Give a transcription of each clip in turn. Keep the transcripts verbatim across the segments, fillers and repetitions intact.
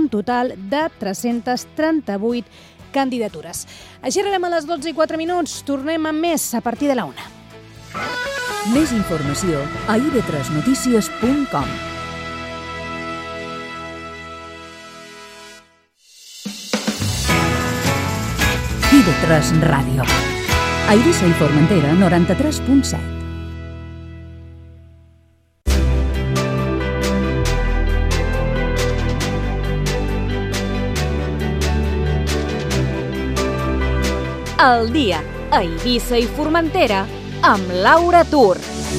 un total de tres-centes trenta-vuit candidatures. Així arribem a les dotze i quatre minuts. Tornem amb més a partir de la una. Més informació a i ve tres notícies punt com. i ve tres Ràdio. A Eivissa i Formentera, noranta-tres punt set. El dia a Eivissa i Formentera amb Laura Tur.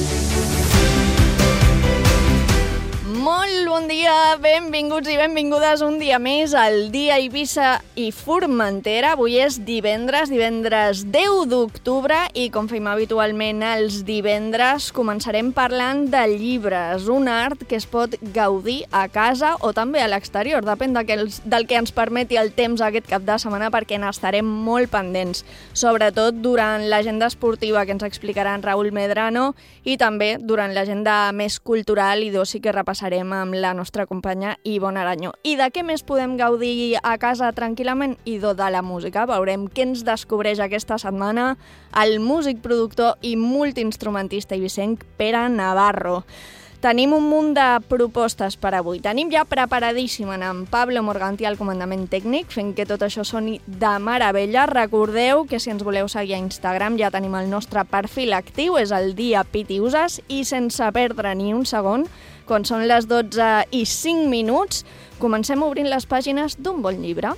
Molt bon dia, benvinguts i benvingudes un dia més al dia a Eivissa i Formentera. Avui és divendres, divendres deu d'octubre i com fem habitualment els divendres començarem parlant de llibres, un art que es pot gaudir a casa o també a l'exterior, depèn del que ens permeti el temps aquest cap de setmana perquè n'estarem molt pendents, sobretot durant l'agenda esportiva que ens explicarà en Raül Medrano i també durant l'agenda més cultural i d'oci que repassarem amb la nostra companya Ivonne Arañó. I de què més podem gaudir a casa tranquil·lament? I de la música. Veurem què ens descobreix aquesta setmana el músic, productor i multiinstrumentista eivissenc Pere Navarro. Tenim un munt de propostes per avui. Tenim ja preparadíssim en Pablo Morganti al comandament tècnic, fent que tot això soni de meravella. Recordeu que si ens voleu seguir a Instagram ja tenim el nostre perfil actiu, és el dia Pitiuses, i sense perdre ni un segon, quan són les dotze i cinc minuts, comencem obrint les pàgines d'un bon llibre.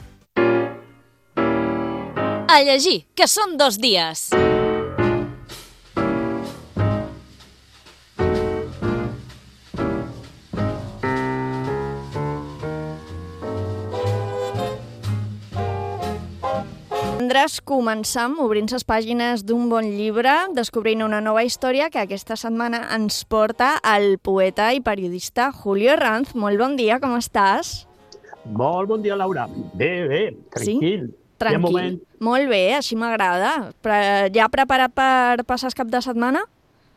A llegir, que són dos dies. Divendres començam obrint les pàgines d'un bon llibre, descobrint una nova història que aquesta setmana ens porta el poeta i periodista Julio Herranz. Molt bon dia, com estàs? Molt bon dia, Laura. Bé, bé, tranquil. Sí? Tranquil. Molt bé, així m'agrada. Ja preparat per passar el cap de setmana?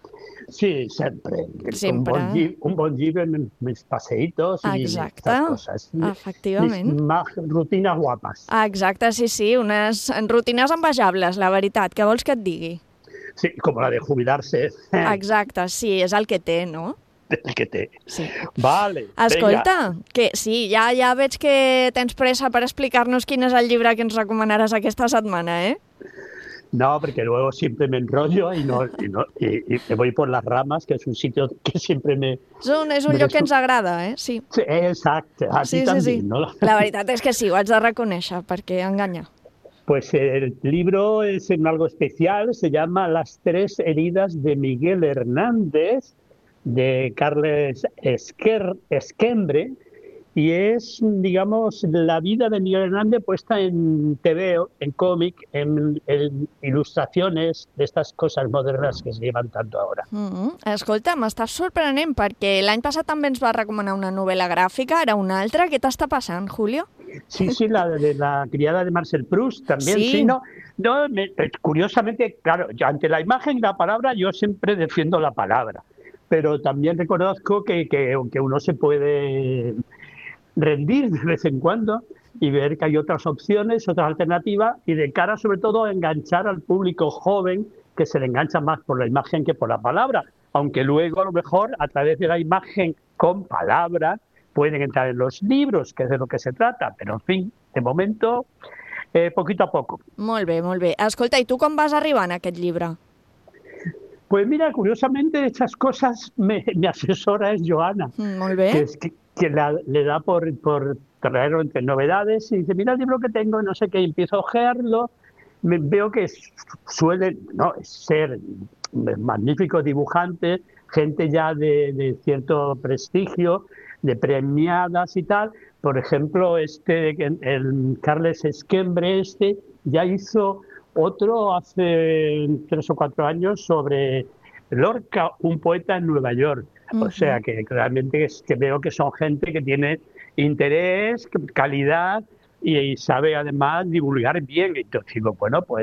Sí, sempre. Sempre. Un bon llibre, un bon llibre mis paseitos i estas cosas. Efectivament. Mis rutines guapes. Exacte, sí, sí, unes rutines envejables, la veritat. Què vols que et digui? Sí, com la de jubilar-se. Exacte, sí, és el que té, no? El que té. Sí. Vale, escolta, que sí, ja, ja veig que tens pressa per explicar-nos quin és el llibre que ens recomanaràs aquesta setmana, eh? No, porque luego siempre me enrollo y, no, y, no, y, y me voy por las ramas, que es un sitio que siempre me... És un, és un lloc que ens agrada, eh? Sí, sí exacte. A sí, ti sí, també, sí. ¿no? La veritat és que sí, ho haig de reconèixer, perquè enganya. Pues el libro es en algo especial, se llama Las tres heridas de Miguel Hernández, de Carles Esquer, Esquembre, y es, digamos, la vida de Miguel Hernández puesta en T V, en cómic, en, en ilustraciones de estas cosas modernas que se llevan tanto ahora. Mm-hmm. Escolta, m'estàs sorprenent perquè l'any passat també ens va recomanar una novel·la gràfica, ara una altra. Què t'està passant, Julio? Sí, sí, la de la criada de Marcel Proust también. Sí, sí no, no me, curiosamente, claro, yo ante la imagen y la palabra yo siempre defiendo la palabra, pero también reconozco que, que aunque uno se puede rendir de vez en cuando y ver que hay otras opciones, otras alternativas y de cara sobre todo a enganchar al público joven que se le engancha más por la imagen que por la palabra, aunque luego a lo mejor a través de la imagen con palabra pueden entrar en los libros, que es de lo que se trata, pero en fin, de momento, eh, poquito a poco. Molt bé, molt bé. Escolta, i tu com vas arribar en aquest llibre? Pues mira, curiosamente estas cosas me, mi asesora es Joana, mm, molt bé. que, es, que, que la, le da por, por traerlo entre novedades y dice, mira el libro que tengo, no sé qué, y empiezo a ojearlo, me, veo que suele no, ser magníficos dibujantes, gente ya de, de cierto prestigio, de premiadas y tal. Por ejemplo, este el Carles Esquembre este ya hizo otro hace tres o cuatro años sobre Lorca, un poeta en Nueva York. Uh-huh. O sea que realmente es que veo que son gente que tiene interés, calidad y, y sabe además divulgar bien. Entonces digo, bueno, pues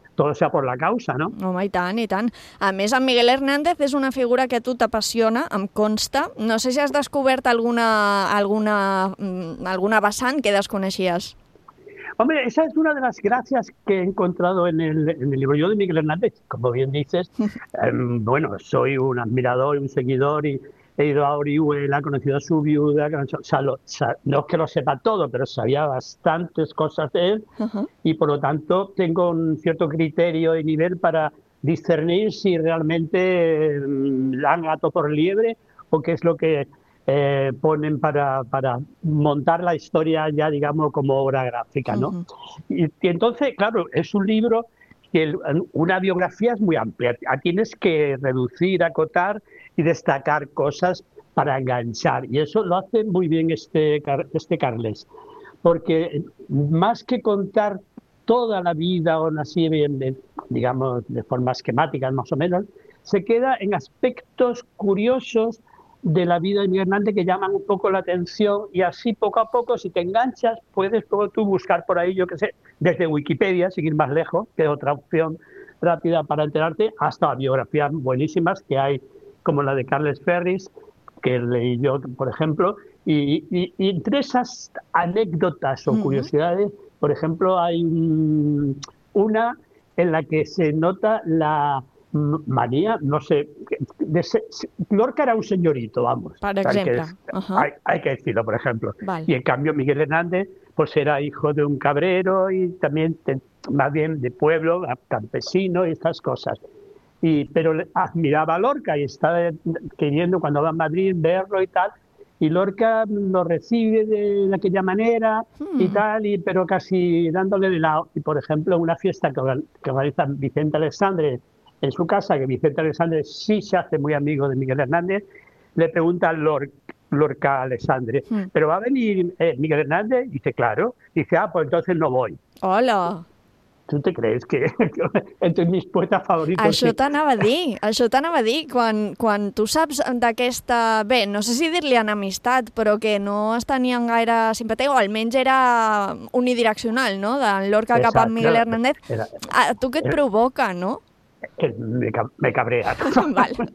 todo sea por la causa, no? Home, i tant, i tant. A més, en Miguel Hernández és una figura que a tu t'apassiona, em consta. No sé si has descobert alguna, alguna, alguna vessant que desconeixies. Hombre, esa es una de las gracias que he encontrado en el, en el libro yo de Miguel Hernández. Como bien dices, eh, bueno, soy un admirador, un seguidor y he ido a Orihuela, he conocido a su viuda, o sea, lo, o sea, no es que lo sepa todo, pero sabía bastantes cosas de él uh-huh. y por lo tanto tengo un cierto criterio y nivel para discernir si realmente eh, dan gato por liebre o qué es lo que eh, ponen para, para montar la historia ya, digamos, como obra gráfica, ¿no? Uh-huh. y, y entonces, claro, es un libro que una biografía es muy amplia, tienes que reducir, acotar y destacar cosas para enganchar, y eso lo hace muy bien este, este Carles, porque más que contar toda la vida o así, digamos, de forma esquemática más o menos, se queda en aspectos curiosos de la vida de Miguel Hernández que llaman un poco la atención, y así poco a poco, si te enganchas, puedes luego tú buscar por ahí, yo qué sé, desde Wikipedia, sin ir más lejos, que es otra opción rápida para enterarte, hasta biografías buenísimas que hay, como la de Carles Ferris, que leí yo, por ejemplo, y, y, y entre esas anécdotas o curiosidades, por ejemplo, hay un, una en la que se nota la manía, no sé, de ser, Lorca era un señorito, vamos. Por ejemplo. Hay que, uh-huh. hay, hay que decirlo, por ejemplo. Vale. Y en cambio Miguel Hernández, pues era hijo de un cabrero y también te, más bien de pueblo, campesino y estas cosas. Y, pero admiraba a Lorca y estaba queriendo cuando va a Madrid verlo y tal, y Lorca lo recibe de, de aquella manera hmm. y tal, y, pero casi dándole de lado. Y por ejemplo, una fiesta que, que organiza Vicente Alexandre en su casa, que Vicente Alexandre sí se hace muy amigo de Miguel Hernández, le pregunta a Lorca, Lorca Alexandre, hmm. ¿pero va a venir eh, Miguel Hernández? Y dice, claro. Dice, ah, pues entonces no voy. Hola. Tu te creus que entre mis poetes favorits... Això t'anava a dir, això t'anava a dir, quan, quan tu saps d'aquesta... Bé, no sé si dir-li enemistat, però que no es tenien gaire simpatia, o almenys era unidireccional, no?, d'en Lorca cap a Miguel Hernández. Era, a tu què et era, provoca, no? Me, me cabrea. Vale.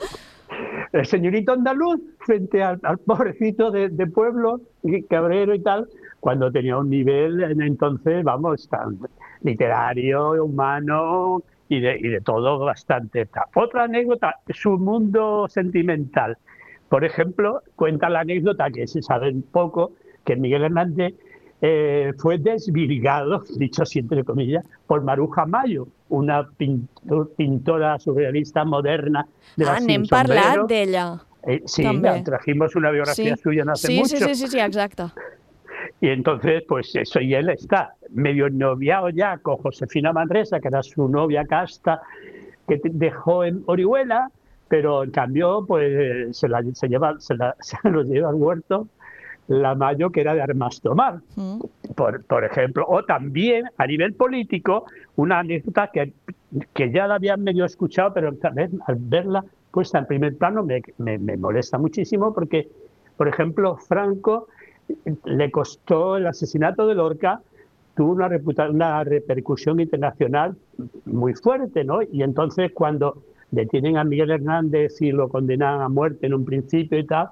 El señorito andaluz frente al, al pobrecito de, de pueblo, cabrero y tal, cuando tenía un nivel entonces, vamos, tan literario, humano y de, y de todo bastante. Otra anécdota, su mundo sentimental. Por ejemplo, cuenta la anécdota, que se sabe un poco, que Miguel Hernández eh, fue desvirgado, dicho así entre comillas, por Maruja Mayo, una pintor, pintora surrealista moderna de la Ah, n'hem parlat d'ella. Eh, sí, ya, trajimos una biografía sí. suya no hace sí, mucho. Sí, sí, sí, sí, exacto. Y entonces, pues eso, y él está medio noviado ya con Josefina Manresa, que era su novia casta, que dejó en Orihuela, pero en cambio, pues se la se lleva, se la, se lo lleva al huerto la Mayo, que era de Armas Tomar, mm. por, por ejemplo. O también, a nivel político, una anécdota que, que ya la habían medio escuchado, pero también al verla puesta en primer plano me, me, me molesta muchísimo, porque, por ejemplo, Franco le costó el asesinato de Lorca, tuvo una, reputa- una repercusión internacional muy fuerte, ¿no? Y entonces cuando detienen a Miguel Hernández y lo condenan a muerte en un principio y tal,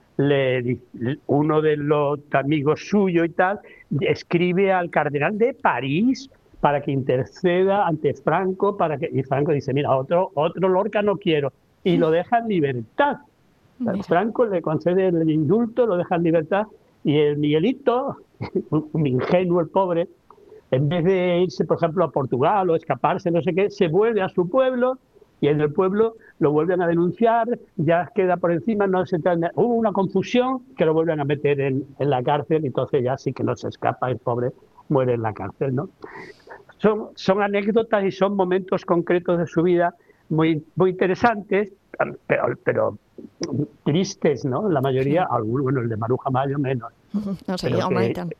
le, uno de los amigos suyos y tal escribe al cardenal de París para que interceda ante Franco, para que, y Franco dice, mira, otro, otro Lorca no quiero, y lo deja en libertad. Mira. Franco le concede el indulto, lo deja en libertad, y el Miguelito, un ingenuo, el pobre, en vez de irse, por ejemplo, a Portugal o escaparse, no sé qué, se vuelve a su pueblo, y en el pueblo lo vuelven a denunciar, ya queda por encima, no se trae, hubo una confusión que lo vuelven a meter en, en la cárcel, y entonces ya sí que no se escapa, el pobre muere en la cárcel, ¿no? Son, son anécdotas y son momentos concretos de su vida muy, muy interesantes, pero, pero tristes, ¿no? La mayoría, sí. Algunos, bueno, el de Maruja Mayo menos. No sé, yo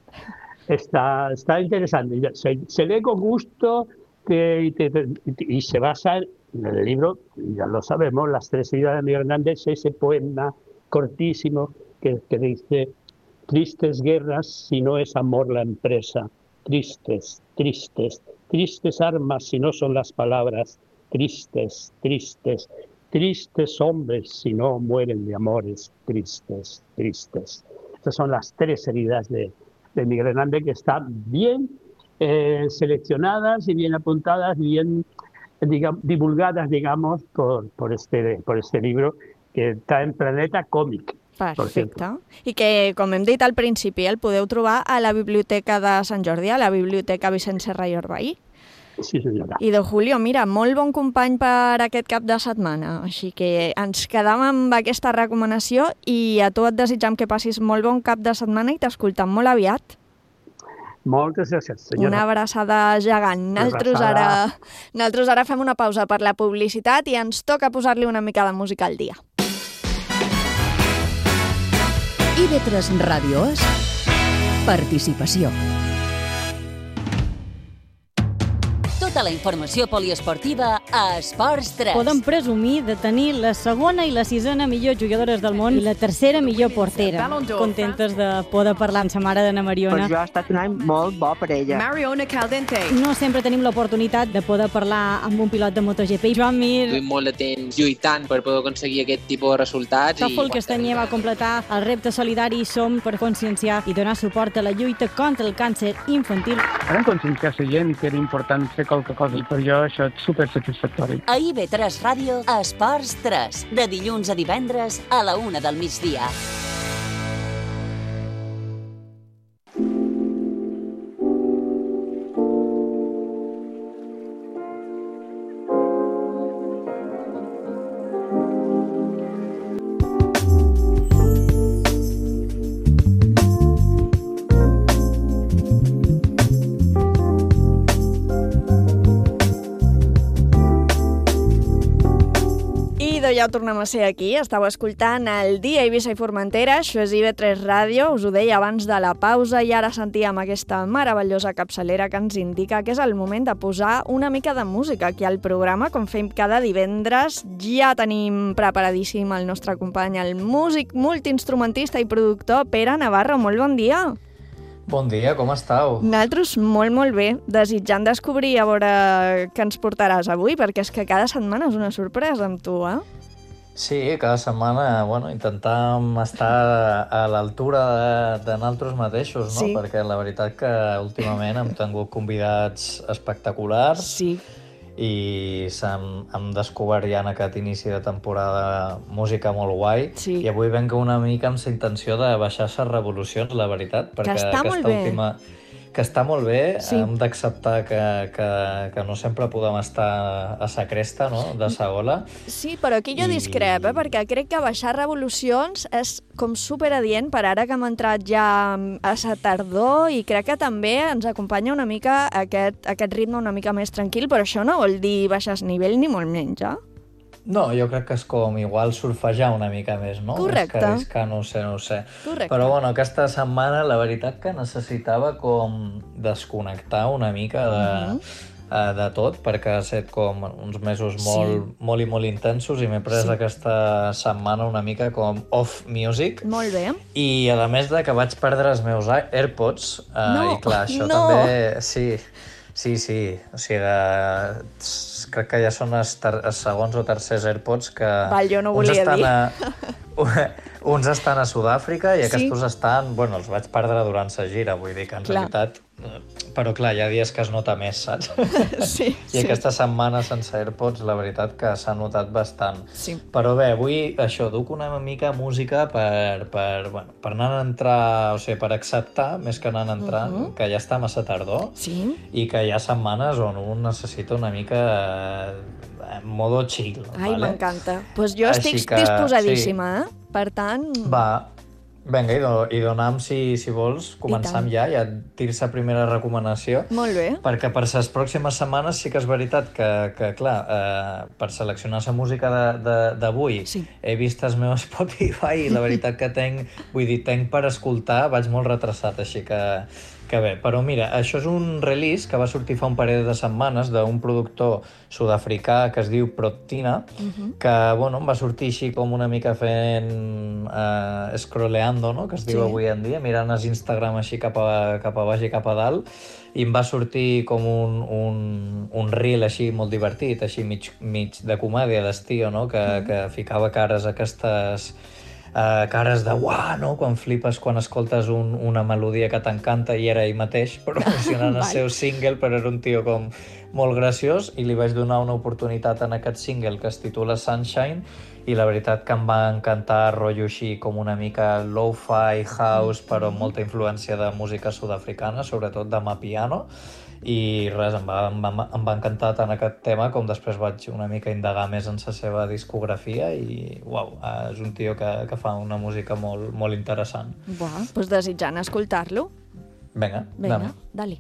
está, está interesante. Se, se lee con gusto que, y, y se basa en el libro, ya lo sabemos, Las tres heridas de Miguel Hernández, ese poema cortísimo que, que dice: tristes guerras si no es amor la empresa, tristes, tristes, tristes armas si no son las palabras, tristes, tristes, tristes hombres si no mueren de amores, tristes, tristes. Estas son las tres heridas de, de Miguel Hernández que están bien eh, seleccionadas y bien apuntadas, bien digamos, divulgadas, digamos, por, por, este, por este libro que está en Planeta Còmic. Perfecte. I que, com hem dit al principi, el podeu trobar a la Biblioteca de Sant Jordi, a la Biblioteca Vicent Serra i Orbay. Sí, senyora. I de Julio, mira, molt bon company per aquest cap de setmana, així que ens quedam amb aquesta recomanació i a tu et desitjam que passis molt bon cap de setmana i t'escoltem molt aviat. Moltes gràcies, senyora. Una abraçada gegant. Nosaltres ara, nosaltres ara fem una pausa per la publicitat i ens toca posar-li una mica de música al dia. I V tres Ràdio és participació. Tota la informació poliesportiva a Esports tres. Podem presumir de tenir la segona i la sisena millors jugadores del món i la tercera millor portera. Contentes de poder parlar amb sa mare d'Anna Mariona. Per jo ha estat un any molt bo per ella. Mariona Caldente. No sempre tenim l'oportunitat de poder parlar amb un pilot de MotoGP. Joan Mir. Duim molt de temps lluitant per poder aconseguir aquest tipus de resultats. Tòfol Castanyer va completar el repte solidari Som per conscienciar i donar suport a la lluita contra el càncer infantil. Vam conscienciar la gent que era important fer qualque cosa i per jo això és supersatisfactori. A I V tres Ràdio, Esports tres, de dilluns a divendres a la una del migdia. Ja tornem a ser aquí, estàu escoltant el Dia Eivissa i Formentera, això és I V tres Ràdio, us ho deia abans de la pausa i ara sentíem aquesta meravellosa capçalera que ens indica que és el moment de posar una mica de música aquí al programa, com fem cada divendres. Ja tenim preparadíssim el nostre company, el músic, multiinstrumentista i productor Pere Navarro. Molt bon dia! Bon dia, com estàu? Nosaltres molt, molt bé, desitjant descobrir a veure què ens portaràs avui, perquè és que cada setmana és una sorpresa amb tu, eh? Sí, cada setmana, bueno, intentàvem estar a l'altura de, de nosaltres mateixos, no? Sí. Perquè la veritat que últimament hem tingut convidats espectaculars. Sí. I hem, hem descobert ja en aquest inici de temporada música molt guai. Sí. I avui venc una mica amb la intenció de baixar les revolucions, la veritat, perquè que està aquesta molt bé. última... que està molt bé, sí. Hem d'acceptar que, que, que no sempre podem estar a sa cresta, no?, de sa ola. Sí, però aquí jo I... discrep, eh? Perquè crec que baixar revolucions és com superadient per ara que hem entrat ja a sa tardor i crec que també ens acompanya una mica aquest, aquest ritme una mica més tranquil, però això no vol dir baixar nivell ni molt menys, eh? No, jo crec que és com igual surfejar una mica més, no? Correcte. És que, és que no ho sé, no ho sé. Correcte. Però bueno, aquesta setmana la veritat que necessitava com desconnectar una mica de, uh-huh. uh, de tot, perquè ha estat com uns mesos molt, sí. molt i molt intensos i m'he pres sí. aquesta setmana una mica com off music. Molt bé. I a més de que vaig perdre els meus AirPods, uh, no, i clar, això no. també... Sí, sí, sí. O sigui, de... crec que ja són els, ter els segons o tercers AirPods que... Val, jo no volia dir. A... uns estan a Sud-àfrica i sí. aquests estan... Bueno, els vaig perdre durant sa gira, vull dir que en clar. realitat... Però clar, hi ha dies que es nota més, saps? Sí, I sí. aquesta setmana sense AirPods, la veritat que s'ha notat bastant. Sí. Però bé, avui això, duc una mica música per, per, bueno, per anar a entrar, o sigui, per acceptar, més que anar a entrar, uh-huh. que ja està massa tardor, sí. i que hi ha setmanes on un necessita una mica eh, en modo chill. Ai, vale? M'encanta. Doncs pues jo Així estic que, disposadíssima, sí. eh? Per tant... Va, vinga, i, do, i donam, si, si vols, començam ja, ja et tires la primera recomanació. Molt bé. Perquè per les pròximes setmanes sí que és veritat que, que clar, eh, per seleccionar la música d'avui sí. he vist el meu Spotify i la veritat que tenc, vull dir, tenc per escoltar, vaig molt retrasat, així que Que bé, però mira, això és un release que va sortir fa un parell de setmanes d'un productor sud-africà que es diu Protina, uh-huh. que bueno, va sortir així com una mica fent uh, scrolleando, no? Que es diu sí. avui en dia, mirant els Instagram així cap a, cap a baix i cap a dalt, i em va sortir com un, un, un reel així molt divertit, així mig, mig de comèdia d'estiu, no? Que, uh-huh. que ficava cares a aquestes... Uh, cares de uah, no? Quan flipes quan escoltes un, una melodia que t'encanta i era ell mateix promocionant el seu single, però era un tio com molt graciós i li vaig donar una oportunitat en aquest single que es titula Sunshine i la veritat que em va encantar, rotllo així com una mica lo-fi house, però amb molta influència de música sud-africana, sobretot de Mapiano. I res, em va, em, va, em va encantar tant aquest tema com després vaig una mica indagar més en la seva discografia i uau, és un tio que, que fa una música molt, molt interessant. Buah, doncs desitjant escoltar-lo. Vinga, Vinga, dame. dali.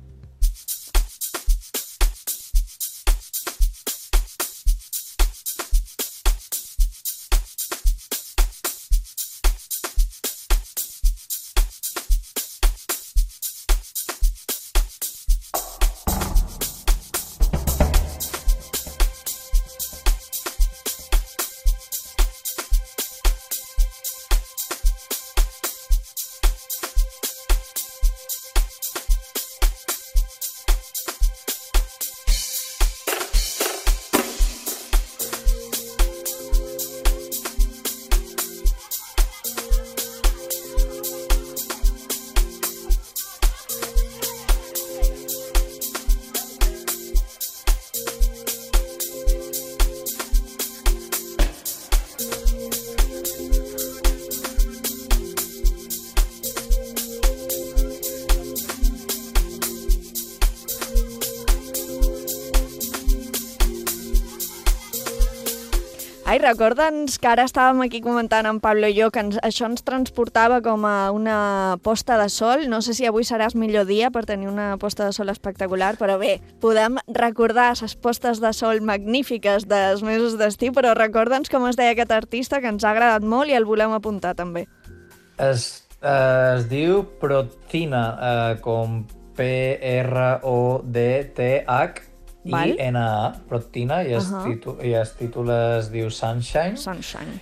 Ai, recorda'ns que ara estàvem aquí comentant en Pablo i jo que ens, això ens transportava com a una posta de sol. No sé si avui seràs millor dia per tenir una posta de sol espectacular, però bé, podem recordar les postes de sol magnífiques dels mesos d'estiu, però recorda'ns com es deia aquest artista, que ens ha agradat molt i el volem apuntar també. Es, eh, es diu Protina, eh, com P R O D T H I N A, Protina, i el uh-huh. títol, i el títol es diu Sunshine. Sunshine.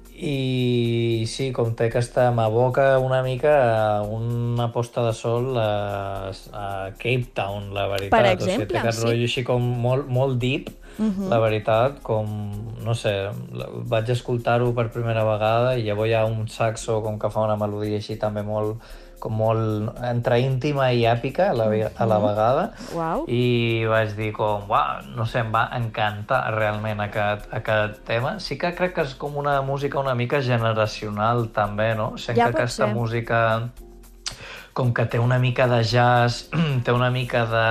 I sí, com té aquesta m'aboca una mica a una posta de sol a, a Cape Town, la veritat. Per exemple, o sigui, té aquest sí. rotllo així com molt, molt deep, uh-huh. la veritat, com, no sé, vaig escoltar-ho per primera vegada i llavors hi ha un saxo com que fa una melodia així també molt, com molt entre íntima i èpica a la, a la vegada. Wow. I vaig dir com, uau, no sé, em va encantar realment aquest, aquest tema. Sí que crec que és com una música una mica generacional també, no? Sent ja que aquesta ser. música com que té una mica de jazz, té una mica de...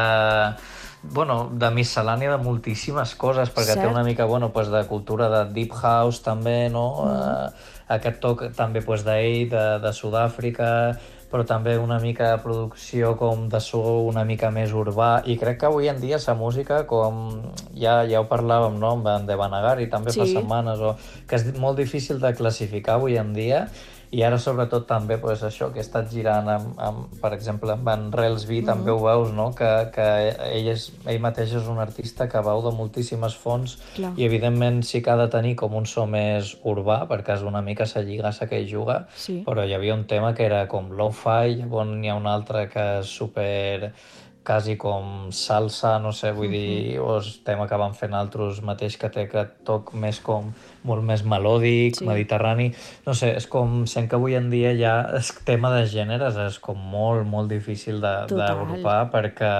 bueno, de miscel·lània de moltíssimes coses, perquè Cert. té una mica, bueno, pues, de cultura de deep house també, no? Mm. Uh, aquest toc també pues, d'ell, de, de Sud-àfrica, però també una mica de producció com de so una mica més urbà, i crec que avui en dia la música, com ja, ja ho parlàvem, no?, amb en Devanagari també sí. fa setmanes, o, que és molt difícil de classificar avui en dia, i ara sobretot també pues, això que he estat girant amb, amb, per exemple amb en Rels V, mm-hmm. també ho veus, no? que, que ell, és, ell mateix és un artista que veu de moltíssimes fonts. Clar. I evidentment sí que ha de tenir com un so més urbà, perquè és una mica la lligassa que ell juga, sí. però hi havia un tema que era com lo-fi, llavors n'hi ha un altre que és super... quasi com salsa, no sé, vull dir, o és tema que van fent altres mateix que té aquest toc més com molt més melòdic, sí. mediterrani, no sé, és com, sent que avui en dia ja el tema de gèneres és com molt, molt difícil d'agrupar perquè,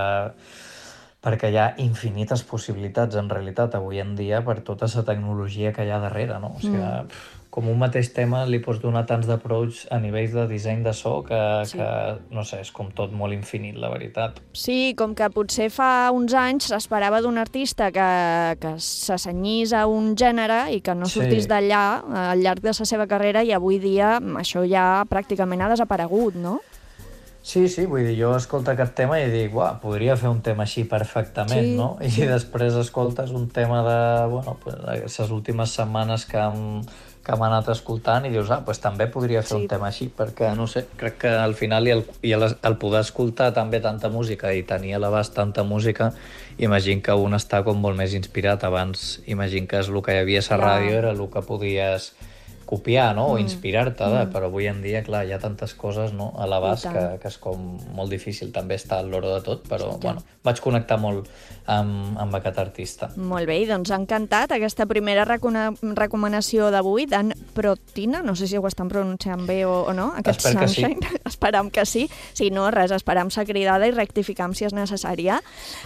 perquè hi ha infinites possibilitats en realitat avui en dia per tota la tecnologia que hi ha darrere, no? O sigui, mm. pff, com un mateix tema li pots donar tants d'approach a nivells de disseny de so que, sí. que, no sé, és com tot molt infinit, la veritat. Sí, com que potser fa uns anys s'esperava d'un artista que, que s'assenyís a un gènere i que no sortís sí. d'allà al llarg de la seva carrera, i avui dia això ja pràcticament ha desaparegut, no? Sí, sí, vull dir, jo escolto aquest tema i dic, uah, podria fer un tema així perfectament, sí, no? I sí. després escoltes un tema de, bueno, pues, les últimes setmanes que han, que m'ha anat escoltant i dius, ah, doncs també podria fer sí. un tema així, perquè, no sé, crec que al final i el, i el, el poder escoltar també tanta música i tenir a l'abast tanta música, imagino que un està com molt més inspirat. Abans, imagino que és el que hi havia a la ràdio, era el que podies copiar, no? O inspirar-te, mm. però avui en dia, clar, hi ha tantes coses, no? A l'abast que, que és com molt difícil també estar a l'hora de tot, però, sí, bueno, vaig connectar molt amb, amb aquest artista. Molt bé, doncs ha encantat aquesta primera recona- recomanació d'avui d'en Protina, no sé si ho estan pronunciant bé o, o no, aquest Espero Sunshine. Que sí. Esperam que sí. Si no, res, esperam sa cridada i rectificam si és necessària.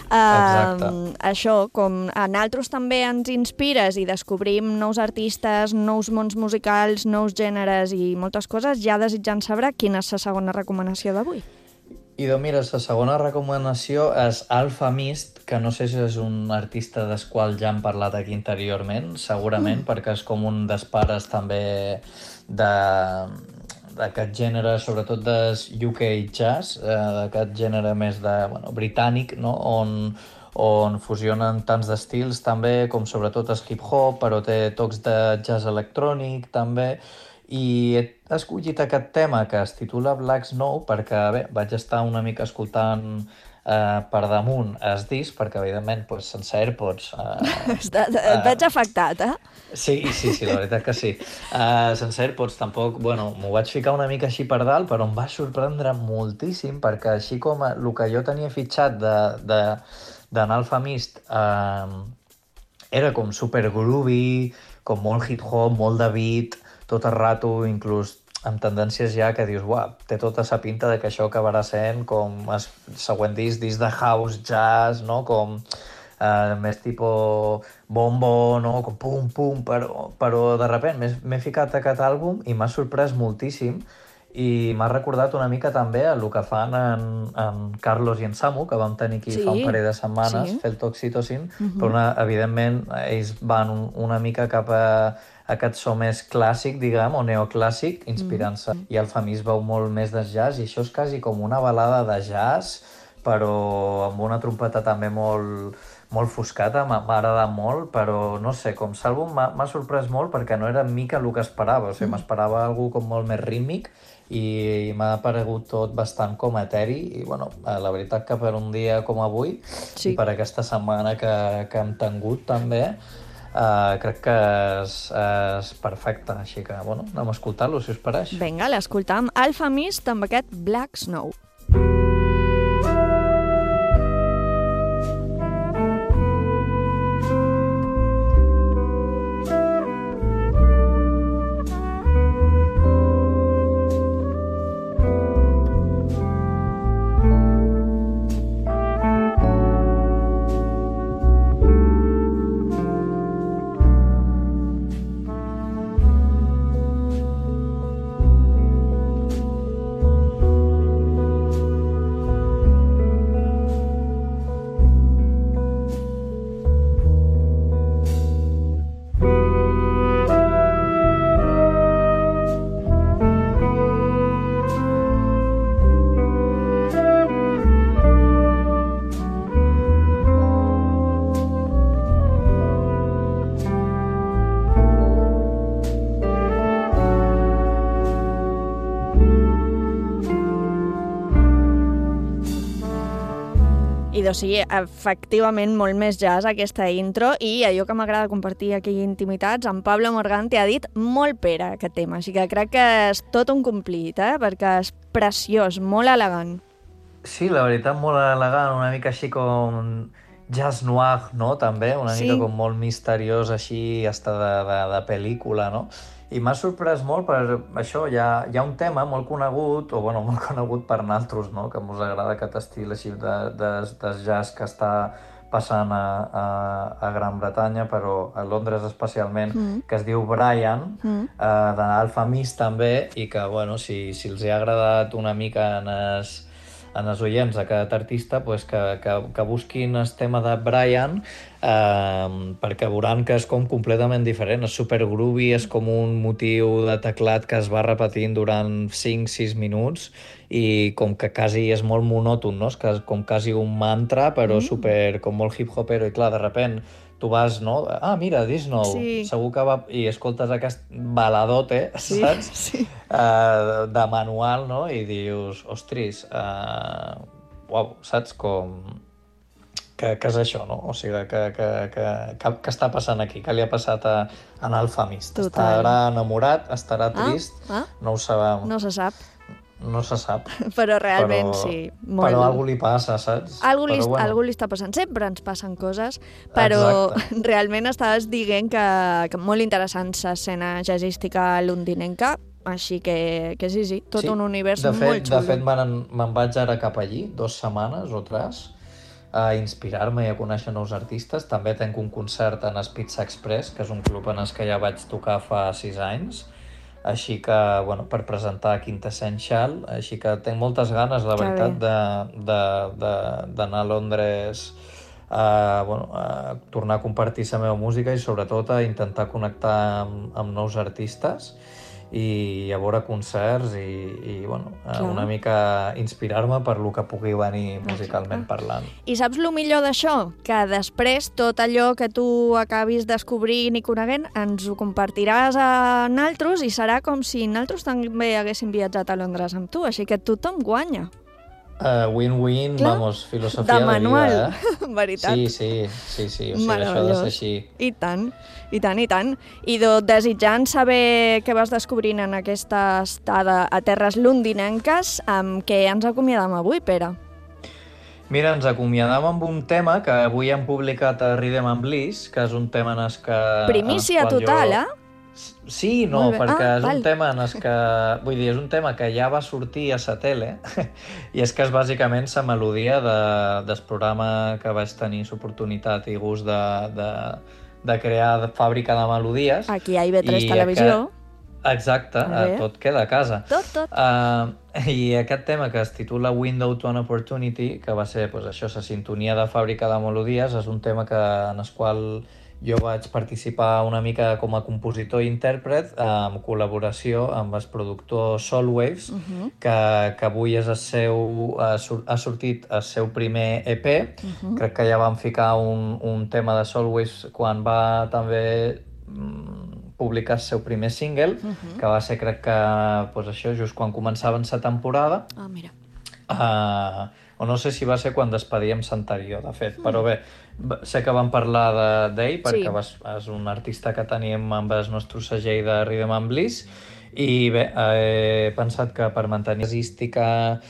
Exacte. Uh, això, com a nosaltres també ens inspires i descobrim nous artistes, nous mons musicals, nous gèneres i moltes coses, ja desitjant saber quina és la segona recomanació d'avui. I doncs mira, la segona recomanació és Alfa Mist, que no sé si és un artista del qual ja hem parlat aquí anteriorment, segurament, mm. perquè és com un dels pares també de d'aquest gènere, sobretot del U K jazz, eh, d'aquest gènere més de, bueno, britànic, no? on on fusionen tants d'estils també, com sobretot el hip-hop, però té tocs de jazz electrònic també, i he escollit aquest tema que es titula Black Snow perquè, bé, vaig estar una mica escoltant eh, per damunt el disc, perquè, evidentment, pues, sense AirPods... Eh, Et veig afectat, eh? Sí, sí, sí, la veritat que sí. Uh, sense AirPods tampoc, bueno, m'ho vaig ficar una mica així per dalt, però em va sorprendre moltíssim, perquè així com el que jo tenia fitxat de... de d'en Alfa Mist eh, era com super groovy, com molt hip-hop, molt de beat, tot el rato, inclús amb tendències ja que dius, uah, té tota la pinta de que això acabarà sent com el següent disc, disc de house, jazz, no? Com eh, més tipus bombo, no? Com pum, pum, però, però de sobte m'he ficat a aquest àlbum i m'ha sorprès moltíssim. I m'ha recordat una mica també el que fan en, en Carlos i en Samu, que vam tenir aquí sí, fa un parell de setmanes, sí. Fer el Toxitocin, uh-huh. però una, evidentment ells van un, una mica cap a aquest so més clàssic, diguem, o neoclàssic, inspirant-se. Uh-huh. I el Alfa Mist veu molt més de jazz, i això és quasi com una balada de jazz, però amb una trompeta també molt, molt foscata, m'ha agradat molt, però no sé, com l'àlbum m'ha sorprès molt perquè no era mica el que esperava, o sigui, mm. m'esperava algú com molt més rítmic, i m'ha paregut tot bastant com eteri, i bueno, la veritat que per un dia com avui, sí. i per aquesta setmana que, que hem tingut també, uh, crec que és, és perfecte, així que, bueno, anem a escoltar-lo, si us pareix. Vinga, l'escoltam, Alfa Mist amb aquest Black Snow. I doncs sí, efectivament, molt més jazz aquesta intro, i allò que m'agrada compartir aquí intimitats, en Pablo Morgan t'ha dit molt pera aquest tema, així que crec que és tot un complit, eh? Perquè és preciós, molt elegant. Sí, la veritat, molt elegant, una mica així com jazz noir, no?, també, una sí. mica com molt misteriós, així, hasta de, de, de pel·lícula, no? I m'ha sorprès molt per això, hi ha, hi ha un tema molt conegut, o bueno, molt conegut per nosaltres, no?, que ens agrada aquest estil així de, de, de jazz que està passant a, a, a Gran Bretanya, però a Londres especialment, mm. que es diu Brian, mm. eh, d'Alfa Mist també, i que, bueno, si, si els ha agradat una mica en els en els oients d'aquest artista, pues, que, que, que busquin el tema de Brian, Uh, perquè veuran que és com completament diferent, és super groovy, és com un motiu de teclat que es va repetint durant cinc sis minuts i com que quasi és molt monòton, no? És com quasi un mantra, però mm. super, com molt hip-hopero, i clar, de repent tu vas, no? Ah, mira, Disney, sí. segur que va... I escoltes aquest baladote, sí, saps? Sí. Uh, de manual, no? I dius, ostris, uh, uau, saps com... Que, que és això, no? O sigui, que, que, que, que, que està passant aquí? Què li ha passat a, a Alfamist? Total. Estarà enamorat? Estarà trist? Ah, ah. No ho sabem. No se sap. No se sap. Però realment però, sí. Molt... Però algú li passa, saps? Algú li, però, bueno. algú li està passant. Sempre ens passen coses, però exacte. Realment estaves dient que, que molt interessant l'escena jazzística londinenca, així que, que sí, sí, tot sí. Un univers de fet, molt xulo. De fet, me'n me vaig ara cap allí, dues setmanes o tres, a inspirar-me i a conèixer nous artistes. També tenc un concert en Pizza Express, que és un club en el que ja vaig tocar fa sis anys, així que, bueno, per presentar Quintessential, així que tinc moltes ganes, la veritat, d'anar a Londres a, bueno, a tornar a compartir la meva música i sobretot a intentar connectar amb, amb nous artistes i a veure concerts i, i bueno, una mica inspirar-me per lo que pugui venir musicalment parlant. I saps el millor d'això? Que després tot allò que tu acabis descobrint i coneguent ens ho compartiràs a naltros i serà com si naltros també haguéssim viatjat a Londres amb tu, així que tothom guanya. Uh, win-win, clar, vamos, filosofia de, de manual, vida, eh? Veritat. Sí, sí, sí, sí, o sigui, això ha de ser així. I tant, i tant, i tant. I de, desitjant saber què vas descobrint en aquesta estada a terres londinenques, amb què ens acomiadam avui, Pere? Mira, ens acomiadam amb un tema que avui hem publicat a Rhythm and Bliss, que és un tema en el que... Primícia total, jo... eh? Sí, no, perquè ah, és val. un tema en el que... Vull dir, és un tema que ja va sortir a la tele i és que és bàsicament la melodia de, del programa que vaig tenir l'oportunitat i gust de, de, de crear de Fàbrica de Melodies. Aquí a I V tres Televisió. Que, exacte, tot queda a casa. Tot, tot. Uh, I aquest tema que es titula Window to an Opportunity, que va ser pues, això, la sintonia de Fàbrica de Melodies, és un tema que, en el qual jo vaig participar una mica com a compositor i intèrpret en col·laboració amb el productor Soulwaves, uh-huh. que, que avui és el seu, ha sortit el seu primer E P. Uh-huh. Crec que ja vam ficar un, un tema de Soulwaves quan va també mm, publicar el seu primer single, uh-huh. que va ser, crec que, pues això, just quan començaven la temporada. Ah, mira. Uh, o no sé si va ser quan despedíem l'anterior, de fet, mm. però bé, sé que vam parlar d'ell de, perquè sí. és un artista que teníem amb el nostre segell de Rhythm and Bliss i bé, he pensat que per mantenir jazzística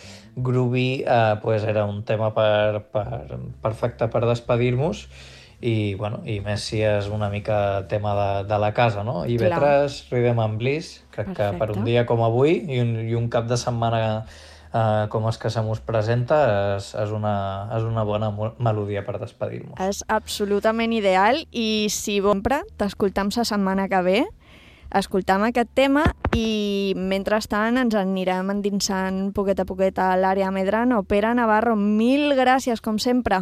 groovy eh, pues era un tema per, per, perfecte per despedir-nos i, bueno, i més si és una mica tema de, de la casa, no? I I V tres, Rhythm and Bliss, crec Perfecte. que per un dia com avui i un, i un cap de setmana Uh, com és que se mos presenta, és, és, una, és una bona melodia per despedir-nos. És absolutament ideal i si sempre t'escoltam la setmana que ve, escoltam aquest tema i mentrestant ens anirem endinsant poquet a poquet a l'àrea Medrano. Pere Navarro, mil gràcies com sempre.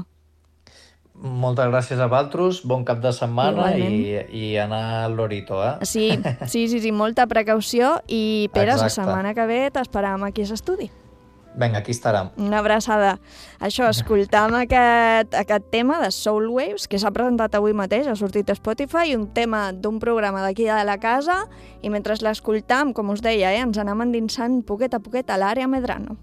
Moltes gràcies a vosaltres, bon cap de setmana i, i anar al lorito, eh? Sí, sí, sí, sí, molta precaució i Pere, la setmana que ve t'esperam aquí a l'estudi. Vinga, aquí estarem. Una abraçada. Això, escoltam aquest, aquest tema de Soulwaves, que s'ha presentat avui mateix, ha sortit a Spotify, un tema d'un programa d'aquí de la casa, i mentre l'escoltam, com us deia, eh, ens anem endinsant poquet a poquet a l'àrea Medrano.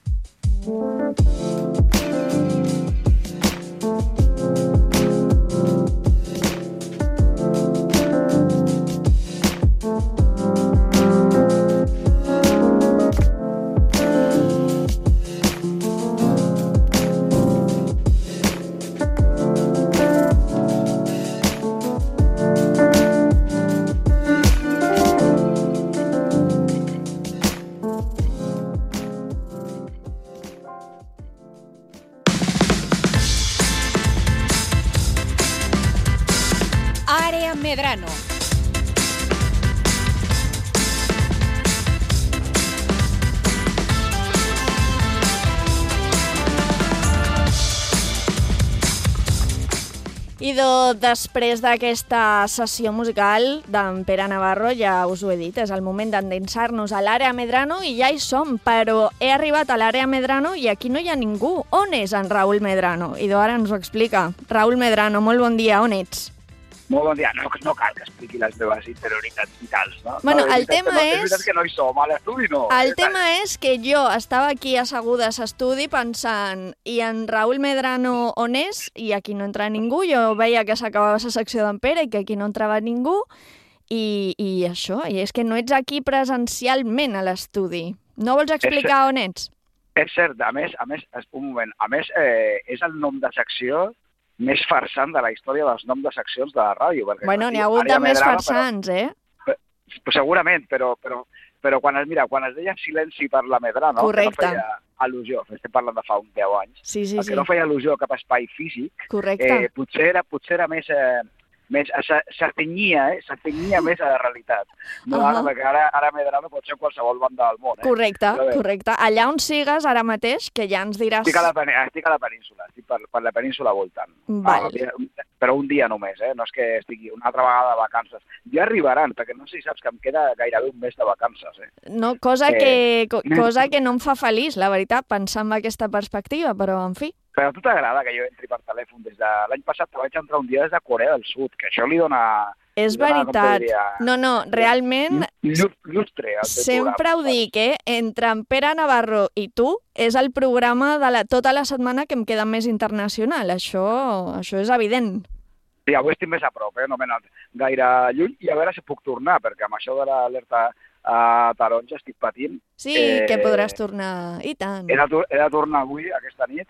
Medrano. Idò, després d'aquesta sessió musical d'en Pere Navarro, ja us ho he dit, és el moment d'endinsar-nos a l'àrea Medrano i ja hi som, però he arribat a l'àrea Medrano i aquí no hi ha ningú. On és en Raül Medrano? Idò ara ens ho explica. Raül Medrano, molt bon dia, on ets? Molt bon dia. No, no cal que expliqui les meves interioritats vitals, no? Bueno, no, el tema no, és... És veritat que no hi som, a l'estudi no. El tema és que jo estava aquí asseguda a l'estudi pensant i en Raül Medrano on és? I aquí no entra ningú. Jo veia que s'acabava la secció d'en Pere i que aquí no entrava ningú. I, i això, i és que no ets aquí presencialment a l'estudi. No vols explicar on ets? És cert, a més, a més, un moment, a més, eh, és el nom de secció més farsant de la història dels noms de seccions de la ràdio. Bueno, n'hi ha hagut de més farsants, eh? Però, segurament, però, però, però quan, es, mira, quan es deia silenci per la Medrano, correcte, que no feia al·lusió, estem parlant de fa uns deu anys, sí, sí, el que sí, no feia al·lusió a cap espai físic, correcte, eh, potser, era, potser era més... Eh, més s'atenyia, eh? S'atenyia més a la realitat. No, uh -huh. Perquè ara, ara Medrano pot ser qualsevol banda del món. Eh? Correcte, correcte. Allà on sigues ara mateix, que ja ens diràs... Estic a la, estic a la península, estic per, per la península voltant. Val. Ah, però un dia només, eh? No és que estigui una altra vegada de vacances. Ja arribaran, perquè no sé si saps que em queda gairebé un mes de vacances. Eh? No, cosa, eh... que, co cosa que no em fa feliç, la veritat, pensar en aquesta perspectiva, però en fi. Però a tu t'agrada que jo entri per telèfon des de... L'any passat vaig entrar un dia des de Corea del Sud, que això li dona... És li dona, veritat. No, no, realment... Lustre. Sempre ho dic, eh? Entre en Pere Navarro i tu és el programa de la, tota la setmana que em queda més internacional. Això, això és evident. Sí, avui estic més a prop, eh? No m'he anat gaire lluny i a veure si puc tornar, perquè amb això de l'alerta a taronja estic patint. Sí, eh... que podràs tornar, i tant. He de, he de tornar avui, aquesta nit.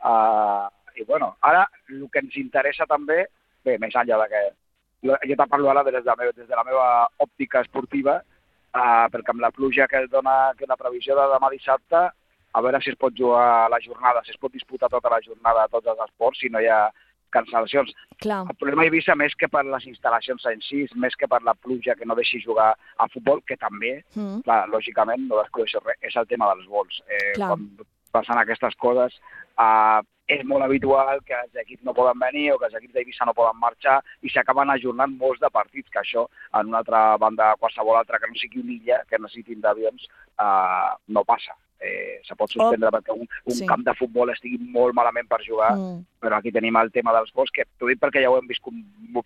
Uh, I bueno, ara el que ens interessa també, bé, més enllà de que jo, jo te parlo ara des de la meva, des de la meva òptica esportiva, uh, perquè amb la pluja que es dona, que la previsió de demà dissabte, a veure si es pot jugar la jornada, si es pot disputar tota la jornada a tots els esports, si no hi ha cancel·lacions. Clar. El problema a Eivissa, més que per les instal·lacions en si, més que per la pluja que no deixi jugar a futbol, que també, mm. clar, lògicament, no descobreixo res, és el tema dels vols. Eh, quan passen aquestes coses, uh, és molt habitual que els equips no poden venir o que els equips d'Eivissa no poden marxar i s'acaben ajornant molts de partits, que això en una altra banda, qualsevol altra que no sigui una illa, que necessitin d'avions, uh, no passa. Eh, se pot suspendre oh. perquè un, un sí. camp de futbol estigui molt malament per jugar, mm. però aquí tenim el tema dels vols, que t'ho dic perquè ja ho hem viscut,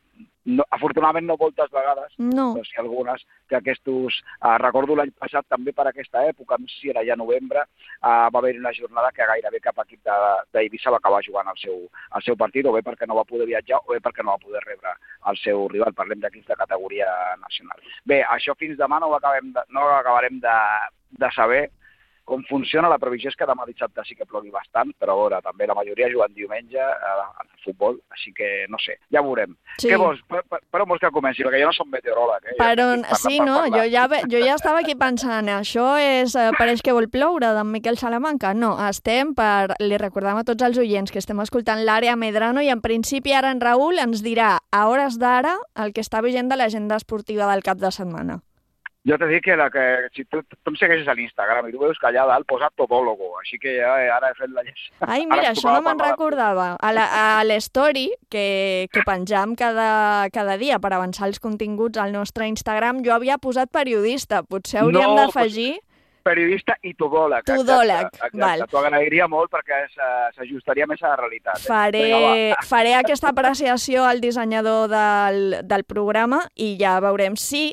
no, afortunadament no moltes vegades, no. però sí algunes, que aquests... Eh, recordo l'any passat també per aquesta època, no sé si era ja novembre, eh, va haver una jornada que gairebé cap equip d'Eivissa va acabar jugant el seu, el seu partit, o bé perquè no va poder viatjar, o bé perquè no va poder rebre el seu rival. Parlem d'equips de categoria nacional. Bé, això fins demà no ho, acabem de, no ho acabarem de, de saber. Com funciona, la previsió és que demà dissabte sí que plogui bastant, però a veure, també la majoria juguen diumenge al futbol, així que no sé, ja veurem. Sí. Què vols? Per, per, per on vols que comenci? Perquè jo no som meteoròleg. Eh? Per on... Sí, no, jo ja, jo ja estava aquí pensant, això és, eh, pareix que vol ploure d'en Miquel Salamanca. No, estem per... Li recordem a tots els oients que estem escoltant l'àrea Medrano i en principi ara en Raül ens dirà a hores d'ara el que està vigent de l'agenda esportiva del cap de setmana. Jo t'he dit que, la, que si tu, tu em segueixes a l'Instagram i tu veus que allà dalt posa todólogo, així que ja ara he fet la llest. Ai, mira, això no me'n recordava. A l'story que, que penjam cada, cada dia per avançar els continguts al nostre Instagram, jo havia posat periodista. Potser hauríem no, d'afegir... Periodista i todòleg. Todòleg, val. T'ho agrairia molt perquè s'ajustaria més a la realitat. Eh? Faré, Vinga, faré aquesta apreciació al dissenyador del, del programa i ja veurem si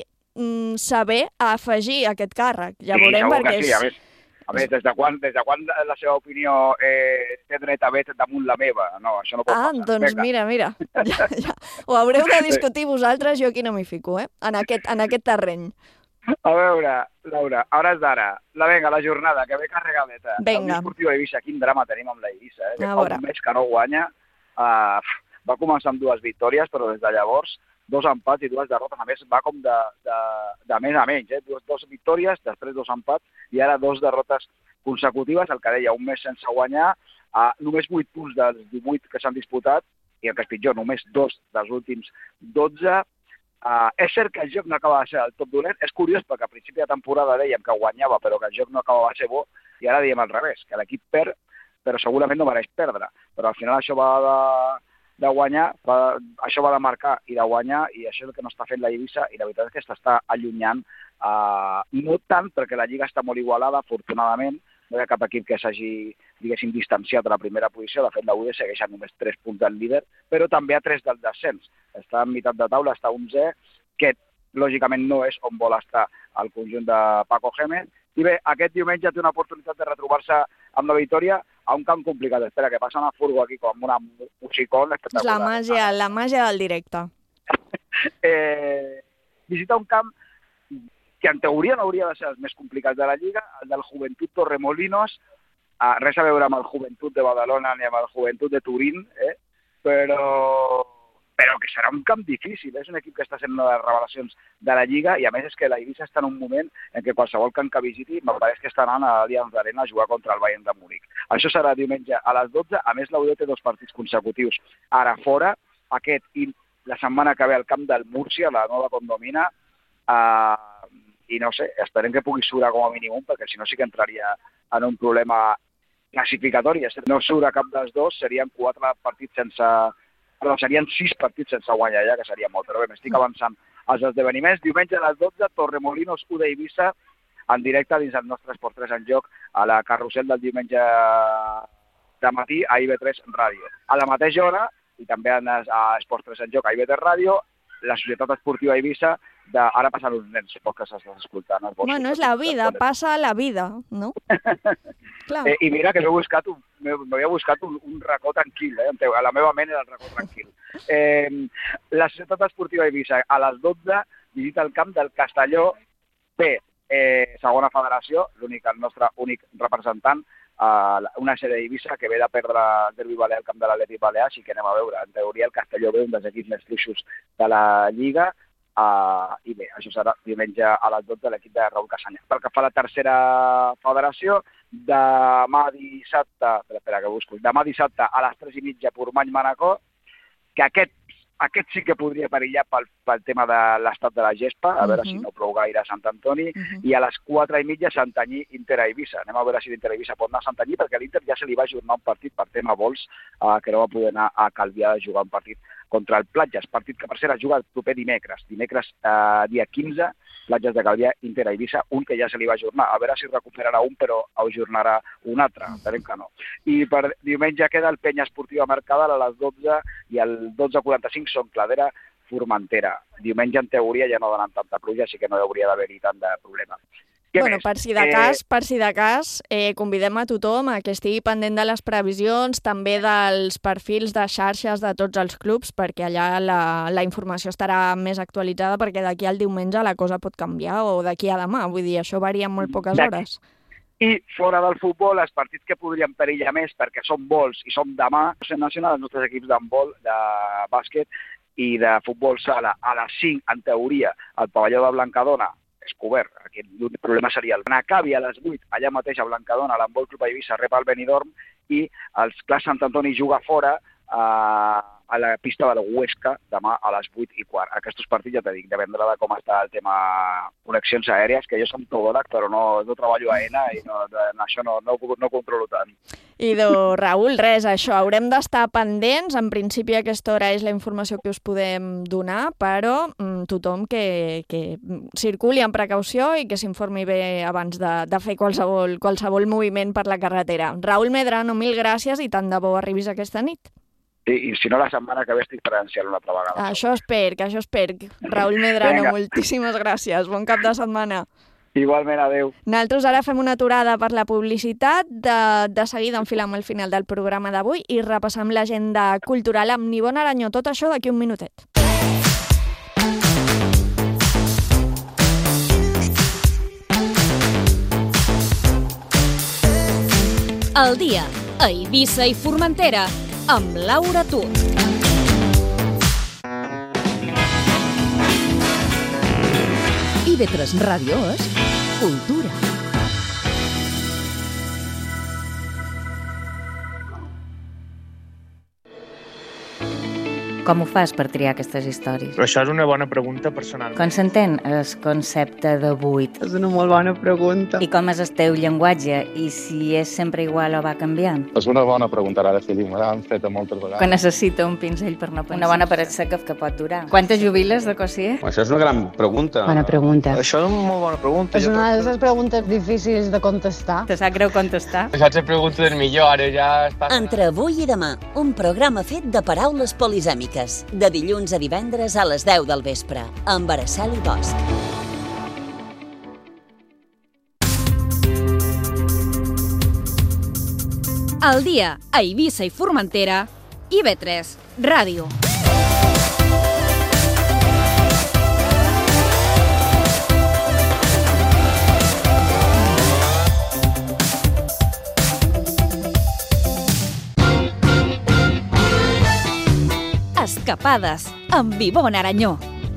saber afegir aquest càrrec. Ja sí, veurem perquè sí, a més, a més des, de quan, des de quan la seva opinió eh, té dret a vet damunt la meva? No, això no pot ah, passar. Doncs Vinga. mira, mira. Ja, ja. Ho haureu de discutir vosaltres, jo aquí no m'hi fico, eh? En aquest, en aquest terreny. A veure, Laura, a hores d'ara, la venga, la jornada, que ve carregadeta. Vinga. El Esportiu Eivissa, quin drama tenim amb la Eivissa, eh? Que a fa veure. un mes que no guanya. Uh, va començar amb dues victòries, però des de llavors dos empats i dues derrotes. A més, va com de, de, de més a menys. Eh? Dues, dos victòries, després dos empats i ara dos derrotes consecutives. El que deia, un mes sense guanyar, uh, només vuit punts dels divuit que s'han disputat i el que és pitjor, només dos dels últims dotze. Uh, és cert que el joc no acaba de ser el top dolent. És curiós perquè a principi de temporada dèiem que guanyava però que el joc no acaba de ser bo i ara diem al revés, que l'equip perd però segurament no mereix perdre. Però al final això va de... de guanyar, va, això va de marcar i de guanyar, i això és el que no està fent la Eivissa, i la veritat és que s'està allunyant, uh, no tant perquè la Lliga està molt igualada, afortunadament, no hi ha cap equip que s'hagi, diguéssim, distanciat a la primera posició, de fet la U D segueix a només tres punts del líder, però també a tres del descens. Està en meitat de taula, està onzè, que lògicament no és on vol estar el conjunt de Paco Gémez. I bé, aquest diumenge té una oportunitat de retrobar-se amb la victòria a un camp complicat. Espera, que passa una furgo aquí com una musicón espectacular. La màgia, la màgia del directe. eh, visita un camp que en teoria no hauria de ser els més complicats de la Lliga, el del Joventut Torremolinos, eh, res a veure amb el Joventut de Badalona ni amb el Joventut de Turín, eh? però... però que serà un camp difícil. És un equip que està sent una de les revelacions de la Lliga i a més és que la Eivissa està en un moment en què qualsevol camp que visiti me pareix que està anant a l'Allianz Arena a jugar contra el Bayern de Múnich. Això serà diumenge a les dotze. A més, la U D té dos partits consecutius ara fora, aquest i la setmana que ve al camp del Múrcia, la nova condomina, eh, i no sé, esperem que pugui surar com a mínim un, perquè si no sí que entraria en un problema classificatori. Si no sura cap dels dos, serien quatre partits sense... Però serien sis partits sense guanyar ja, que seria molt. Però bé, m'estic avançant als esdeveniments. Diumenge a les dotze, Torremolinos, U D Eivissa, en directe dins el nostre Esport tres en joc, a la carrusel del diumenge de matí a I B tres Ràdio. A la mateixa hora, i també a Esport tres en joc a I B tres Ràdio, la Societat Esportiva Eivissa, de... ara passen uns nens, suposo que s'estàs escoltant. Bueno, és la vida, passa la vida, no? eh, I mira que m'he buscat un, m'havia buscat un, un racó tranquil, eh? A la meva ment era el racó tranquil. Eh, la Societat Esportiva Eivissa a les dotze visita el camp del Castelló B, eh, segona federació, l'únic, el nostre únic representant, Uh, una sèrie d'Eivissa que ve de perdre el derbi balear al camp de l'Atlètic Balear, així que anem a veure. En teoria el Castelló ve un dels equips més fluixos de la Lliga, uh, i bé, això serà diumenge a les dotze l'equip de Raúl Casanya. Pel que fa a la tercera federació, demà dissabte, espera, espera que busco, demà dissabte a les tres i mitja Portmany-Manacor, que aquest Aquest sí que podria perillar pel, pel tema de l'estat de la gespa, a veure uh -huh. si no plou gaire a Sant Antoni, uh -huh. i a les quatre i mitja Santanyí Inter-Eivissa. Anem a veure si l'Inter-Eivissa pot anar a Santanyí, perquè l'Inter ja se li va ajornar un partit per tema vols, uh, que no va poder anar a Calvià a jugar un partit contra el Platges, partit que per cert es juga el proper dimecres, dimecres uh, dia quinze, Platges de Calvià, Inter-Eivissa, un que ja se li va ajornar. A veure si recuperarà un, però ajornarà un altre, entenem que no. I per diumenge queda el Penya Esportiva Mercadal a les dotze i el dotze quaranta-cinc Son Cladera Formentera. Diumenge, en teoria, ja no donen tanta pluja, així que no hauria d'haver-hi tant de problema. Què bueno, més? per si de cas, eh... per si de cas eh, convidem a tothom a que estigui pendent de les previsions, també dels perfils de xarxes de tots els clubs, perquè allà la, la informació estarà més actualitzada, perquè d'aquí al diumenge la cosa pot canviar, o d'aquí a demà, vull dir, això varia en molt poques hores. I fora del futbol, els partits que podrien perillar més, perquè són vols i som demà, són nacionals els nostres equips d'handbol, de bàsquet i de futbol sala. A les cinc, en teoria, al pavelló de Blancadona, és cobert. Aquí el problema seria el acabi a les vuit, allà mateix a Blancadona, l'Handbol Club Eivissa rep el Benidorm i el Clas Sant Antoni juga fora a, a la pista del Huesca demà a les vuit i quart. Aquests partits, ja t'he dit, dependrà de com està el tema connexions aèries, que jo som todòleg, però no, no treballo a ENA i no, en això no, no, no controlo tant. I do, Raül, res, això, haurem d'estar pendents. En principi aquesta hora és la informació que us podem donar, però mm, tothom que, que circuli amb precaució i que s'informi bé abans de, de fer qualsevol, qualsevol moviment per la carretera. Raül Medrano, mil gràcies i tant de bo arribis aquesta nit. Sí, i si no, la setmana que ve estic presencial una altra vegada. Això espero, que això espero. Raül Medrano, Venga. Moltíssimes gràcies. Bon cap de setmana. Igualment, adeu. Nosaltres ara fem una aturada per la publicitat, de, de seguida enfilem al final del programa d'avui i repassam l'agenda cultural amb Nivona Aranyó. Tot això d'aquí un minutet. El dia a Eivissa i Formentera amb Laura Tur. I B tres Ràdio és cultura. Com ho fas per triar aquestes històries? Això és una bona pregunta personal. Com s'entén el concepte de buit? És una molt bona pregunta. I com és el teu llenguatge? I si és sempre igual o va canviant? És una bona pregunta, ara sí, me l'han fet moltes vegades. Quan necessita un pinzell per no pensar. Una bona paret seca que pot durar. Quantes jubiles de cosier? Això és una gran pregunta. Bona pregunta. Això és una molt bona pregunta. És una de les preguntes difícils de contestar. Te sap greu contestar? Això és la pregunta del millor, ara ja està... Entre avui i demà, un programa fet de paraules polisèmiques, de dilluns a divendres a les deu del vespre, amb Araceli Bosch. Al dia a Eivissa i Formentera, I V tres Ràdio. Escapades amb Ivonne Aranyó.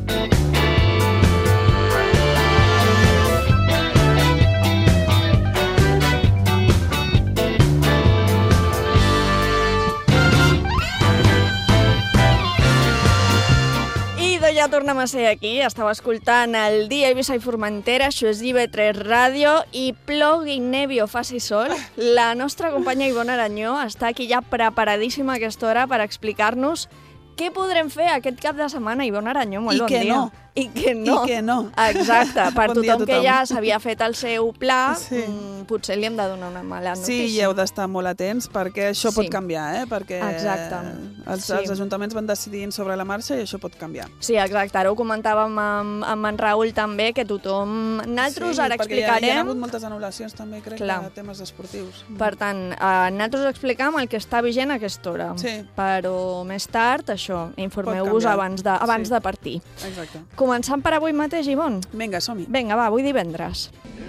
Ja tornem a ser aquí, estava escoltant el dia a Eivissa i Formentera, això és I V tres Ràdio, i plogui, nevi o faci sol, la nostra companya Ivonne Aranyó està aquí ja preparadíssima a aquesta hora per explicar-nos què podrem fer aquest cap de setmana. Ivonne Aranyó, molt bon dia. I que no. I que no. I que no. Exacte, per bon tothom, tothom que ja s'havia fet el seu pla, sí. mmm, potser li hem de donar una mala notícia. Sí, i heu d'estar molt atents perquè això sí. pot canviar, eh? Perquè exacte. Els, sí. els ajuntaments van decidint sobre la marxa i això pot canviar. Sí, exacte. Ara ho comentàvem amb, amb en Raül també, que tothom... Nosaltres sí, ara explicarem... explicarem... Hi ha, hi ha hagut moltes anul·lacions també, crec, Clar. de temes esportius. Per tant, eh, nosaltres explicam el que està vigent a aquesta hora. Sí. Però més tard, això, informeu-vos abans, de, abans sí. de partir. Exacte. Començant per avui mateix, Ivonne? Vinga, som-hi. Vinga, va, avui divendres.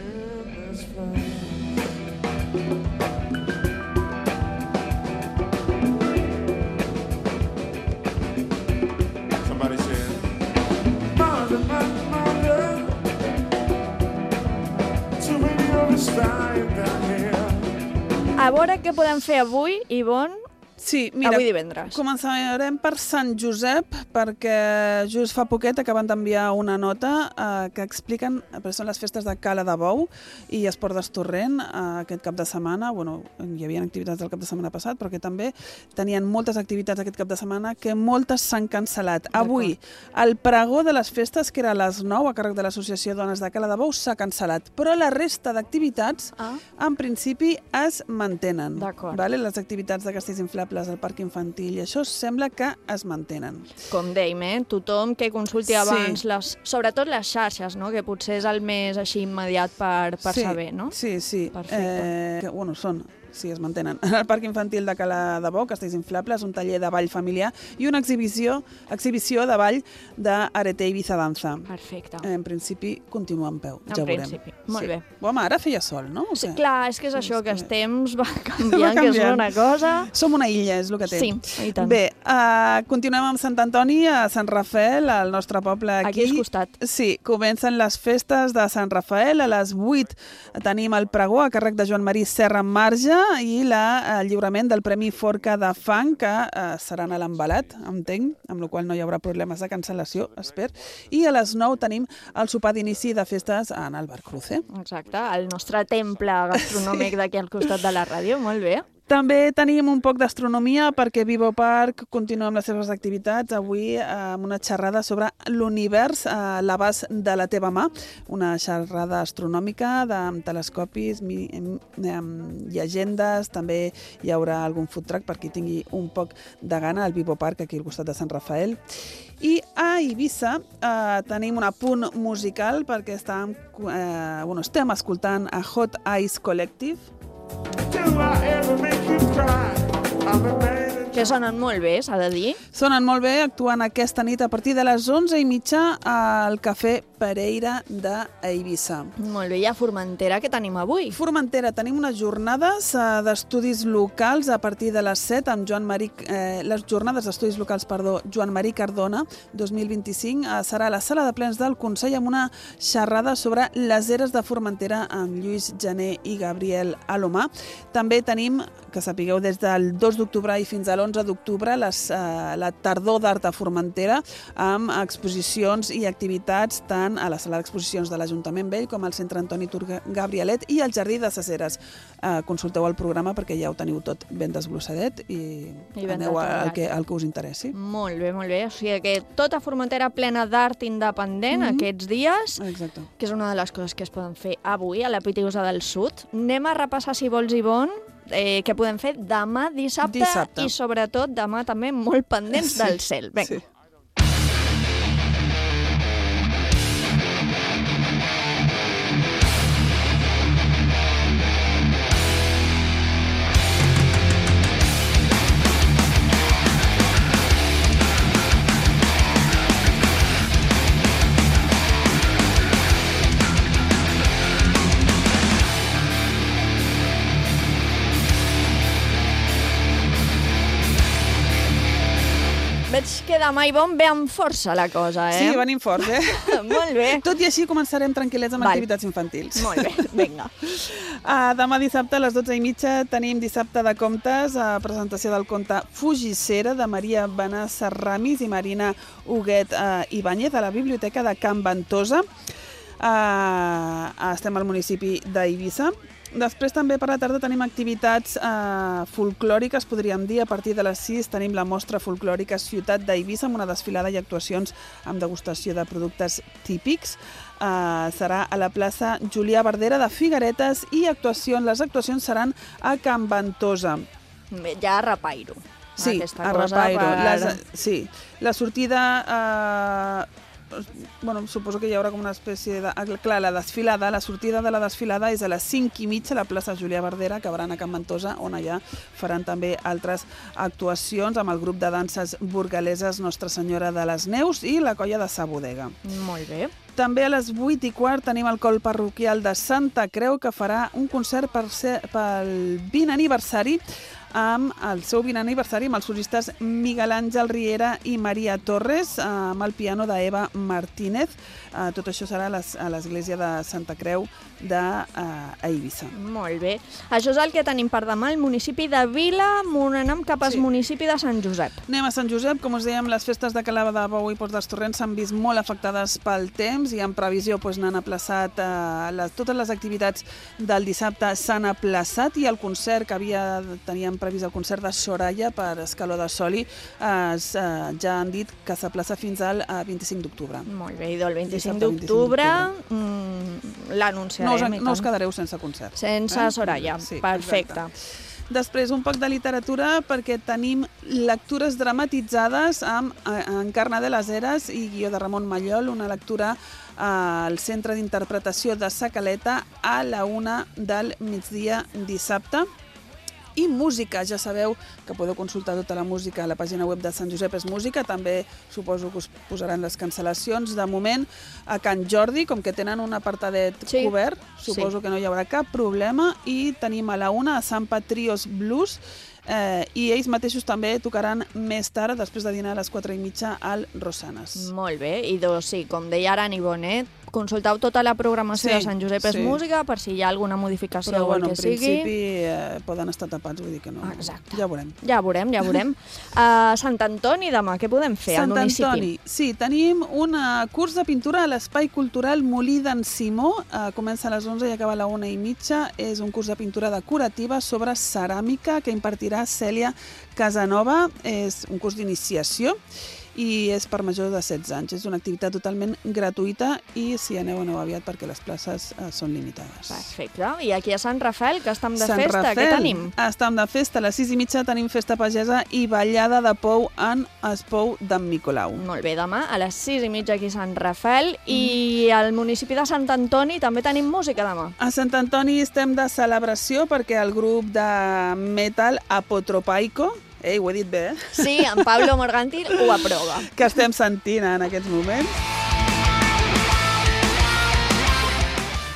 A veure què podem fer avui, Ivonne, Sí, mira, avui divendres. Començarem per Sant Josep, perquè just fa poquet acaben d'enviar una nota eh, que expliquen, perquè són les festes de Cala de Bou i Esport d'Estorrent eh, aquest cap de setmana. Bueno, hi havia activitats del cap de setmana passat, però que també tenien moltes activitats aquest cap de setmana, que moltes s'han cancel·lat. Avui, el pregó de les festes, que era a les nou, a càrrec de l'Associació Dones de Cala de Bou, s'ha cancel·lat, però la resta d'activitats, ah. en principi, es mantenen. Vale? Les activitats de castells inflables al parc infantil, i això sembla que es mantenen. Com dèiem, eh? Tothom que consulti abans, sí. les, sobretot les xarxes, no? Que potser és el més així immediat per, per sí, saber, no? Sí, sí. Perfecte. Eh, que, bueno, són... Sí, es mantenen. En el Parc Infantil de Cala de Bou, castells inflables, un taller de ball familiar i una exhibició exhibició de ball d'Arete Ibiza Danza. Perfecte. En principi, continua en peu. En ja principi, veurem. molt sí. bé. Home, ara feia sol, no? Sí, clar, és que és això, que els temps va va canviant, que és una cosa... Som una illa, és el que té. Sí, i tant. Bé, uh, continuem amb Sant Antoni, a Sant Rafael, al nostre poble aquí. Aquí al costat. Sí, comencen les festes de Sant Rafael. A les vuit tenim el pregó a càrrec de Joan Marí Serra Marge i la el lliurament del Premi Forca de Fang, que eh, seran a l'embalat, entenc, amb la qual no hi haurà problemes de cancel·lació, espero. I a les nou tenim el sopar d'inici de festes en el Bar Cruce. Exacte, el nostre temple gastronòmic d'aquí al costat de la ràdio, molt bé. També tenim un poc d'astronomia perquè Vivo Park continua amb les seves activitats avui amb una xerrada sobre l'univers a l'abast de la teva mà, una xerrada astronòmica de telescopis, llegendes, també hi haurà algun food truck per qui tingui un poc de gana al Vivo Park aquí al costat de Sant Rafael. I a Eivissa eh, tenim un apunt musical perquè estem, eh, bueno, estem escoltant a Hot Ice Collective, que sonen molt bé, s'ha de dir. Sonen molt bé, actuant aquesta nit a partir de les onze i mitja al Cafè Pereira d'Eivissa. Molt bé, i a Formentera què tenim avui? Formentera tenim unes jornades d'estudis locals a partir de les set amb Joan Marí, eh, les jornades d'estudis locals, perdó, Joan Marí Cardona, dos mil vint-i-cinc, eh, serà a la sala de plens del Consell amb una xerrada sobre les eres de Formentera amb Lluís Jané i Gabriel Alomà. També tenim, que sapigueu, des del dos d'octubre i fins a l'onze d'octubre, les, eh, la tardor d'art a Formentera, amb exposicions i activitats tant a la sala d'exposicions de l'Ajuntament Vell com al Centre Antoni Turga Gabrielet i al Jardí de Ses Eres. Eh, consulteu el programa perquè ja ho teniu tot ben desglossadet i, I ben aneu al que, al que us interessi. Molt bé, molt bé. O sigui que tota Formentera plena d'art independent mm-hmm. aquests dies, Exacte. Que és una de les coses que es poden fer avui a la Pitiusa del Sud. Anem a repassar, si vols, Ivonne, Eh, que podem fer demà dissabte, dissabte i sobretot demà també molt pendents sí, del cel. Vinga. Sí. Veig que demà, Ivonne, ve amb força la cosa, eh? Sí, venim forts, eh? Molt bé. Tot i així començarem tranquil·lets amb Val. activitats infantils. Molt bé, vinga. Uh, demà dissabte a les dotze i mitja tenim dissabte de contes, a presentació del conte Fugissera de Maria Benassa Ramis i Marina Huguet uh, Ibáñez a la Biblioteca de Can Ventosa. Uh, estem al municipi d'Eivissa. Després també per la tarda tenim activitats eh, folclòriques, podríem dir. A partir de les sis tenim la mostra folclòrica Ciutat d'Eivissa amb una desfilada i actuacions amb degustació de productes típics. Eh, serà a la plaça Julià Verdera de Figueretes i actuacions, les actuacions seran a Can Ventosa. Ja a repairo. Sí, a repairo. Per... Les, sí, la sortida... Eh, bueno, suposo que hi haurà com una espècie de... Clar, la desfilada, la sortida de la desfilada és a les cinc i mitja a la plaça Julià Verdera, que acabaran a Can Ventosa, on allà faran també altres actuacions amb el grup de danses burgaleses Nostra Senyora de les Neus i la colla de Sa Bodega. Molt bé. També a les vuit i quart tenim el col parroquial de Santa Creu, que farà un concert per ser, pel vint aniversari amb el seu vint aniversari amb els solistes Miguel Àngel Riera i Maria Torres, amb el piano d'Eva Martínez. Tot això serà a l'església de Santa Creu d'Eivissa. Molt bé. Això és el que tenim per demà al municipi de Vila. Anem cap al sí. municipi de Sant Josep. Anem a Sant Josep. Com us dèiem, les festes de Cala de Bou i Ports d'Estorrent s'han vist molt afectades pel temps i en previsió doncs, n'han aplaçat eh, les, totes les activitats del dissabte s'han aplaçat i el concert que havia, teníem previst el concert de Soraya per Escaló de Soli eh, eh, ja han dit que s'aplaça fins al eh, vint-i-cinc d'octubre. Molt bé, i del vint-i-cinc d'octubre mm, l'anunciarem. No us, no us quedareu sense concert. Sense eh? Soraya, sí, perfecte. Exacte. Després, un poc de literatura, perquè tenim lectures dramatitzades amb Encarna de les Eres i guió de Ramon Mallol, una lectura al Centre d'Interpretació de Sa Caleta a la una del migdia dissabte. I música, ja sabeu que podeu consultar tota la música a la pàgina web de Sant Josep és Música, també suposo que us posaran les cancel·lacions. De moment, a Can Jordi, com que tenen un apartadet sí. cobert, suposo sí. que no hi haurà cap problema, i tenim a la una a Sant Patrios Blues, eh, i ells mateixos també tocaran més tard, després de dinar a les quatre i mitja al Rosanes. Molt bé, i doncs sí, com deia ara Ivonne, consulteu tota la programació sí, de Sant Josep és sí. Música per si hi ha alguna modificació Però, o bueno, el que sigui. Però, en sigui. principi, eh, poden estar tapats, vull dir que no. Exacte. Ja veurem. Ja veurem, ja veurem. uh, Sant Antoni, demà, què podem fer Sant al municipi? Sant Antoni, sí, tenim un curs de pintura a l'Espai Cultural Molí d'en Simó. Uh, comença a les onze i acaba a la una i mitja. És un curs de pintura decorativa sobre ceràmica que impartirà Cèlia Casanova. És un curs d'iniciació i és per major de setze anys. És una activitat totalment gratuïta i si aneu, aneu aviat perquè les places eh, són limitades. Perfecte. I aquí a Sant Rafel, que estem de Sant festa, Rafel, què tenim? Estem de festa. A les sis i mitja tenim festa pagesa i ballada de pou en Espou d'en Micolau. Molt bé, demà a les sis i mitja aquí a Sant Rafel mm. i al municipi de Sant Antoni també tenim música demà. A Sant Antoni estem de celebració perquè el grup de metal Apotropaico, ei, ho he dit bé, eh? Sí, en Pablo Morganti ho aprova. Que estem sentint en aquests moments.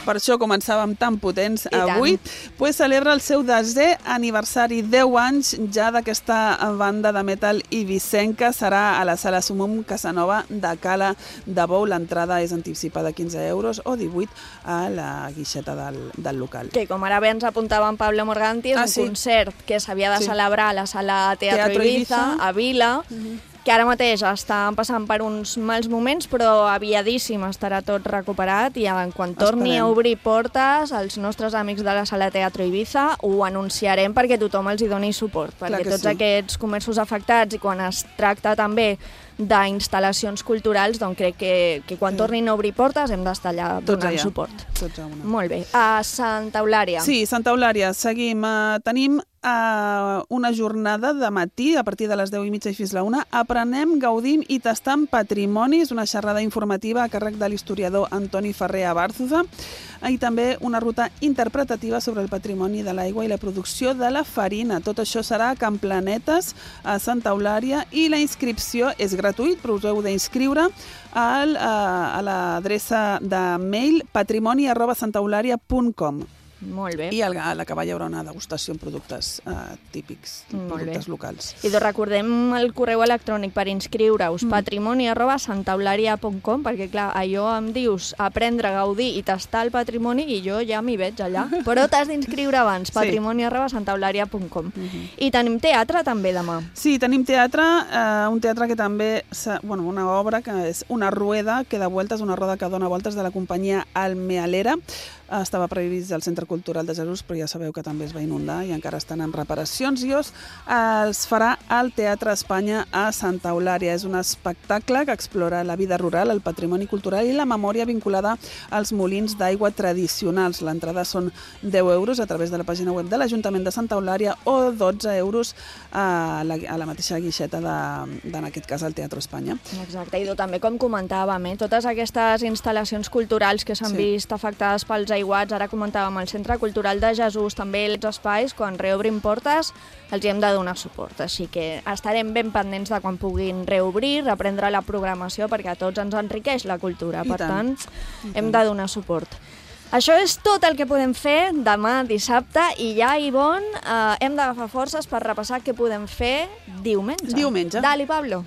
per això començàvem tan potents avui, pues celebra el seu desè aniversari, deu anys ja d'aquesta banda de metal ibicenca. Serà a la Sala Sumum Casanova de Cala de Bou. L'entrada és anticipada quinze euros o divuit a la guixeta del, del local. Que com ara bé ens apuntava en Pablo Morganti, és ah, un sí. concert que s'havia de sí. celebrar a la Sala Teatro, Teatro Ibiza, Ibiza, a Vila, uh-huh. que ara mateix estan passant per uns mals moments, però aviadíssim estarà tot recuperat i quan torni Esperem. a obrir portes, els nostres amics de la Sala Teatro Ibiza ho anunciarem perquè tothom els hi doni suport, perquè tots sí. aquests comerços afectats i quan es tracta també d'instal·lacions culturals, doncs crec que, que quan sí. tornin a obrir portes hem d'estar allà donant allà. suport. Tots a una. Molt bé. A Santa Eulària. Sí, Santa Eulària. Seguim. Uh, tenim uh, una jornada de matí, a partir de les deu i mitja i fins la una. Aprenem, gaudim i tastam patrimoni. És una xerrada informativa a càrrec de l'historiador Antoni Ferrer Abárzuza. I també una ruta interpretativa sobre el patrimoni de l'aigua i la producció de la farina. Tot això serà a Can Planetes, a Santa Eulària, i la inscripció és gratuït, però us heu d'inscriure al, a, a l'adreça de mail patrimoni arroba santaeulària punt com. Molt bé. I a l'acabar hi haurà una degustació amb productes uh, típics, Molt productes bé. locals. I doncs recordem el correu electrònic per inscriure-us, mm. patrimoni arroba santaeulària punt com, perquè clar, allò em dius aprendre, gaudir i tastar el patrimoni i jo ja m'hi veig allà. Però t'has d'inscriure abans, sí. patrimoni arroba santaeulària punt com. Mm-hmm. I tenim teatre també demà. Sí, tenim teatre, uh, un teatre que també, bueno, una obra que és una rueda que de voltes, una roda que dona voltes de la companyia Almealera. Estava previst al Centre Cultural de Jesús, però ja sabeu que també es va inundar i encara estan en reparacions. I es, els farà al Teatre Espanya a Santa Eulària. És un espectacle que explora la vida rural, el patrimoni cultural i la memòria vinculada als molins d'aigua tradicionals. L'entrada són deu euros a través de la pàgina web de l'Ajuntament de Santa Eulària o dotze euros a la, a la mateixa guixeta de, de, en aquest cas, al Teatre Espanya. Exacte, i també com comentàvem, eh, totes aquestes instal·lacions culturals que s'han sí. vist afectades pels aiguats, ara comentàvem el Centre Cultural de Jesús, també els espais, quan reobrim portes, els hi hem de donar suport. Així que estarem ben pendents de quan puguin reobrir, reprendre la programació, perquè a tots ens enriqueix la cultura. I per tant, tant hem de donar suport. Això és tot el que podem fer demà dissabte i ja, Ivonne, eh, hem d'agafar forces per repassar què podem fer diumenge. Diumenge. Dali, Pablo.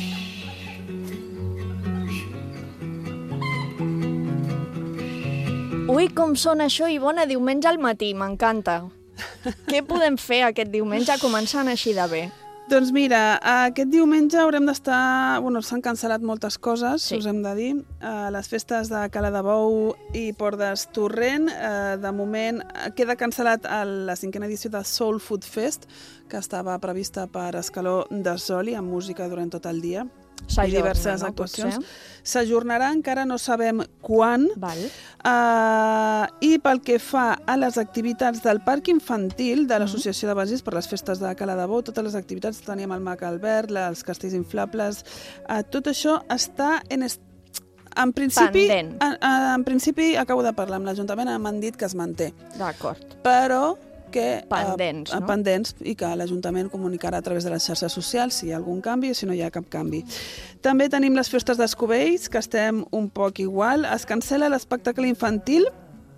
Ui, com sona això, Ivonne, diumenge al matí, m'encanta. Què podem fer aquest diumenge començant així de bé? Doncs mira, aquest diumenge haurem d'estar... Bueno, s'han cancel·lat moltes coses, sí. us hem de dir. Uh, les festes de Cala de Bou i Port d'Estorrent. Uh, de moment queda cancel·lat la cinquena edició de Soul Food Fest, que estava prevista per Escaló de Soli, amb música durant tot el dia. I diverses no, actuacions. S'ajornarà, encara no sabem quan. Val. Uh, I pel que fa a les activitats del Parc Infantil de l'Associació de Bages per les festes de Cala de Bou, totes les activitats, teníem el Mac Albert, els castells inflables, uh, tot això està en... Est... En principi, en, en principi, acabo de parlar amb l'Ajuntament, m'han dit que es manté. D'acord. Però... que pendents, uh, no? pendents i que l'Ajuntament comunicarà a través de les xarxes socials si hi ha algun canvi o si no hi ha cap canvi. També tenim les festes d'Escovells, que estem un poc igual. Es cancel·la l'espectacle infantil.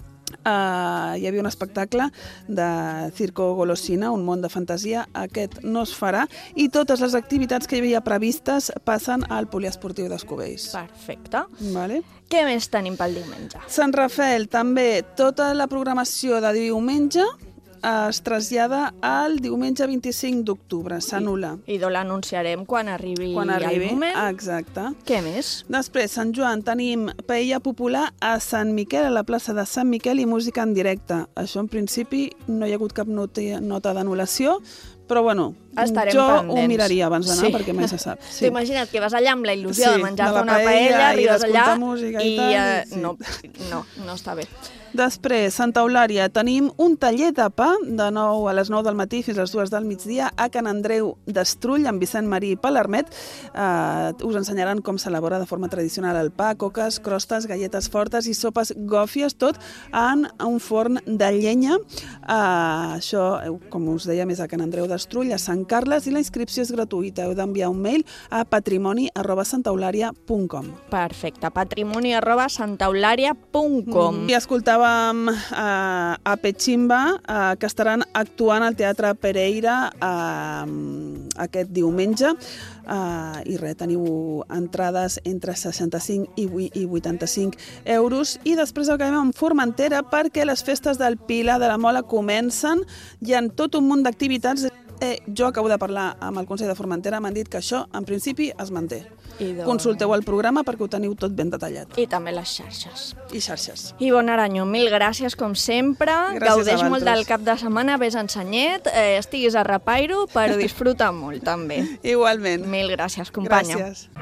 Uh, hi havia un espectacle de Circo Golosina, un món de fantasia. Aquest no es farà i totes les activitats que hi havia previstes passen al poliesportiu d'Escovells. Perfecte. Vale. Què més tenim pel diumenge? Sant Rafael, també tota la programació de diumenge es trasllada al diumenge vint-i-cinc d'octubre, s'anul·la. I, i l'anunciarem quan arribi, quan arribi el moment. Exacte. Què més? Després, Sant Joan, tenim paella popular a Sant Miquel, a la plaça de Sant Miquel, i música en directe. Això, en principi, no hi ha hagut cap nota, nota d'anul·lació, però bueno, estarem jo pendents. Ho miraria abans d'anar, sí. perquè mai se sap. Sí. T'ho imagina't que vas allà amb la il·lusió sí, de menjar-te de una paella, arribes allà música i, i tal, uh, sí. no, no, no està bé. Després, Santa Eulària, tenim un taller de pa de nou a les nou del matí fins a les dues del migdia a Can Andreu d'Estrull, amb Vicent Marí i Palermet. Uh, us ensenyaran com s'elabora de forma tradicional el pa, coques, crostes, galletes fortes i sopes gòfies, tot en un forn de llenya. Uh, això, com us deia, més a Can Andreu d'Estrull, a Sant Carles, i la inscripció és gratuïta. Heu d'enviar un mail a patrimoni arroba santaeulària punt com. Perfecte, patrimoni arroba santaeulària punt com. I escoltava escoltàvem uh, a Pechimba, uh, que estaran actuant al Teatre Pereira uh, aquest diumenge. Uh, I res, teniu entrades entre seixanta-cinc i vuitanta-cinc euros. I després acabem amb Formentera perquè les festes del Pilar de la Mola comencen. Hi ha tot un munt d'activitats. Eh, jo acabo de parlar amb el Consell de Formentera, m'han dit que això, en principi, es manté. Doncs... Consulteu el programa perquè ho teniu tot ben detallat. I també les xarxes. I xarxes. I bon Aranyo, mil gràcies com sempre. Gràcies Gaudeix molt del cap de setmana, ves a Ensenyet, eh, estiguis a Repairo, però disfruta molt també. Igualment. Mil gràcies, companya. Gràcies.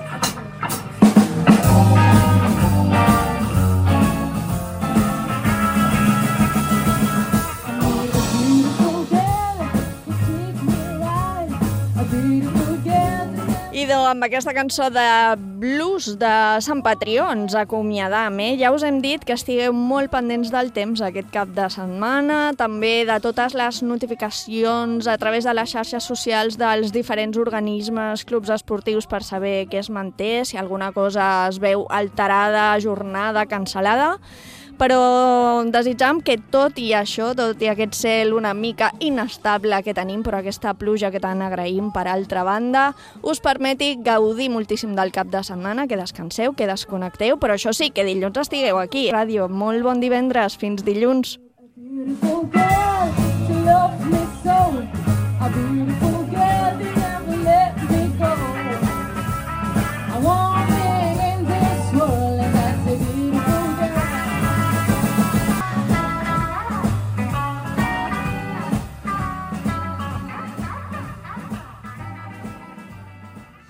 Idò, amb aquesta cançó de blues de Sant Patrió ens acomiadam, eh? Ja us hem dit que estigueu molt pendents del temps aquest cap de setmana, també de totes les notificacions a través de les xarxes socials dels diferents organismes, clubs esportius, per saber què es manté, si alguna cosa es veu alterada, ajornada, cancel·lada. Però desitjam que tot i això, tot i aquest cel una mica inestable que tenim, però aquesta pluja que tant agraïm per altra banda, us permeti gaudir moltíssim del cap de setmana, que descanseu, que desconnecteu, però això sí, que dilluns estigueu aquí. Ràdio, molt bon divendres, fins dilluns.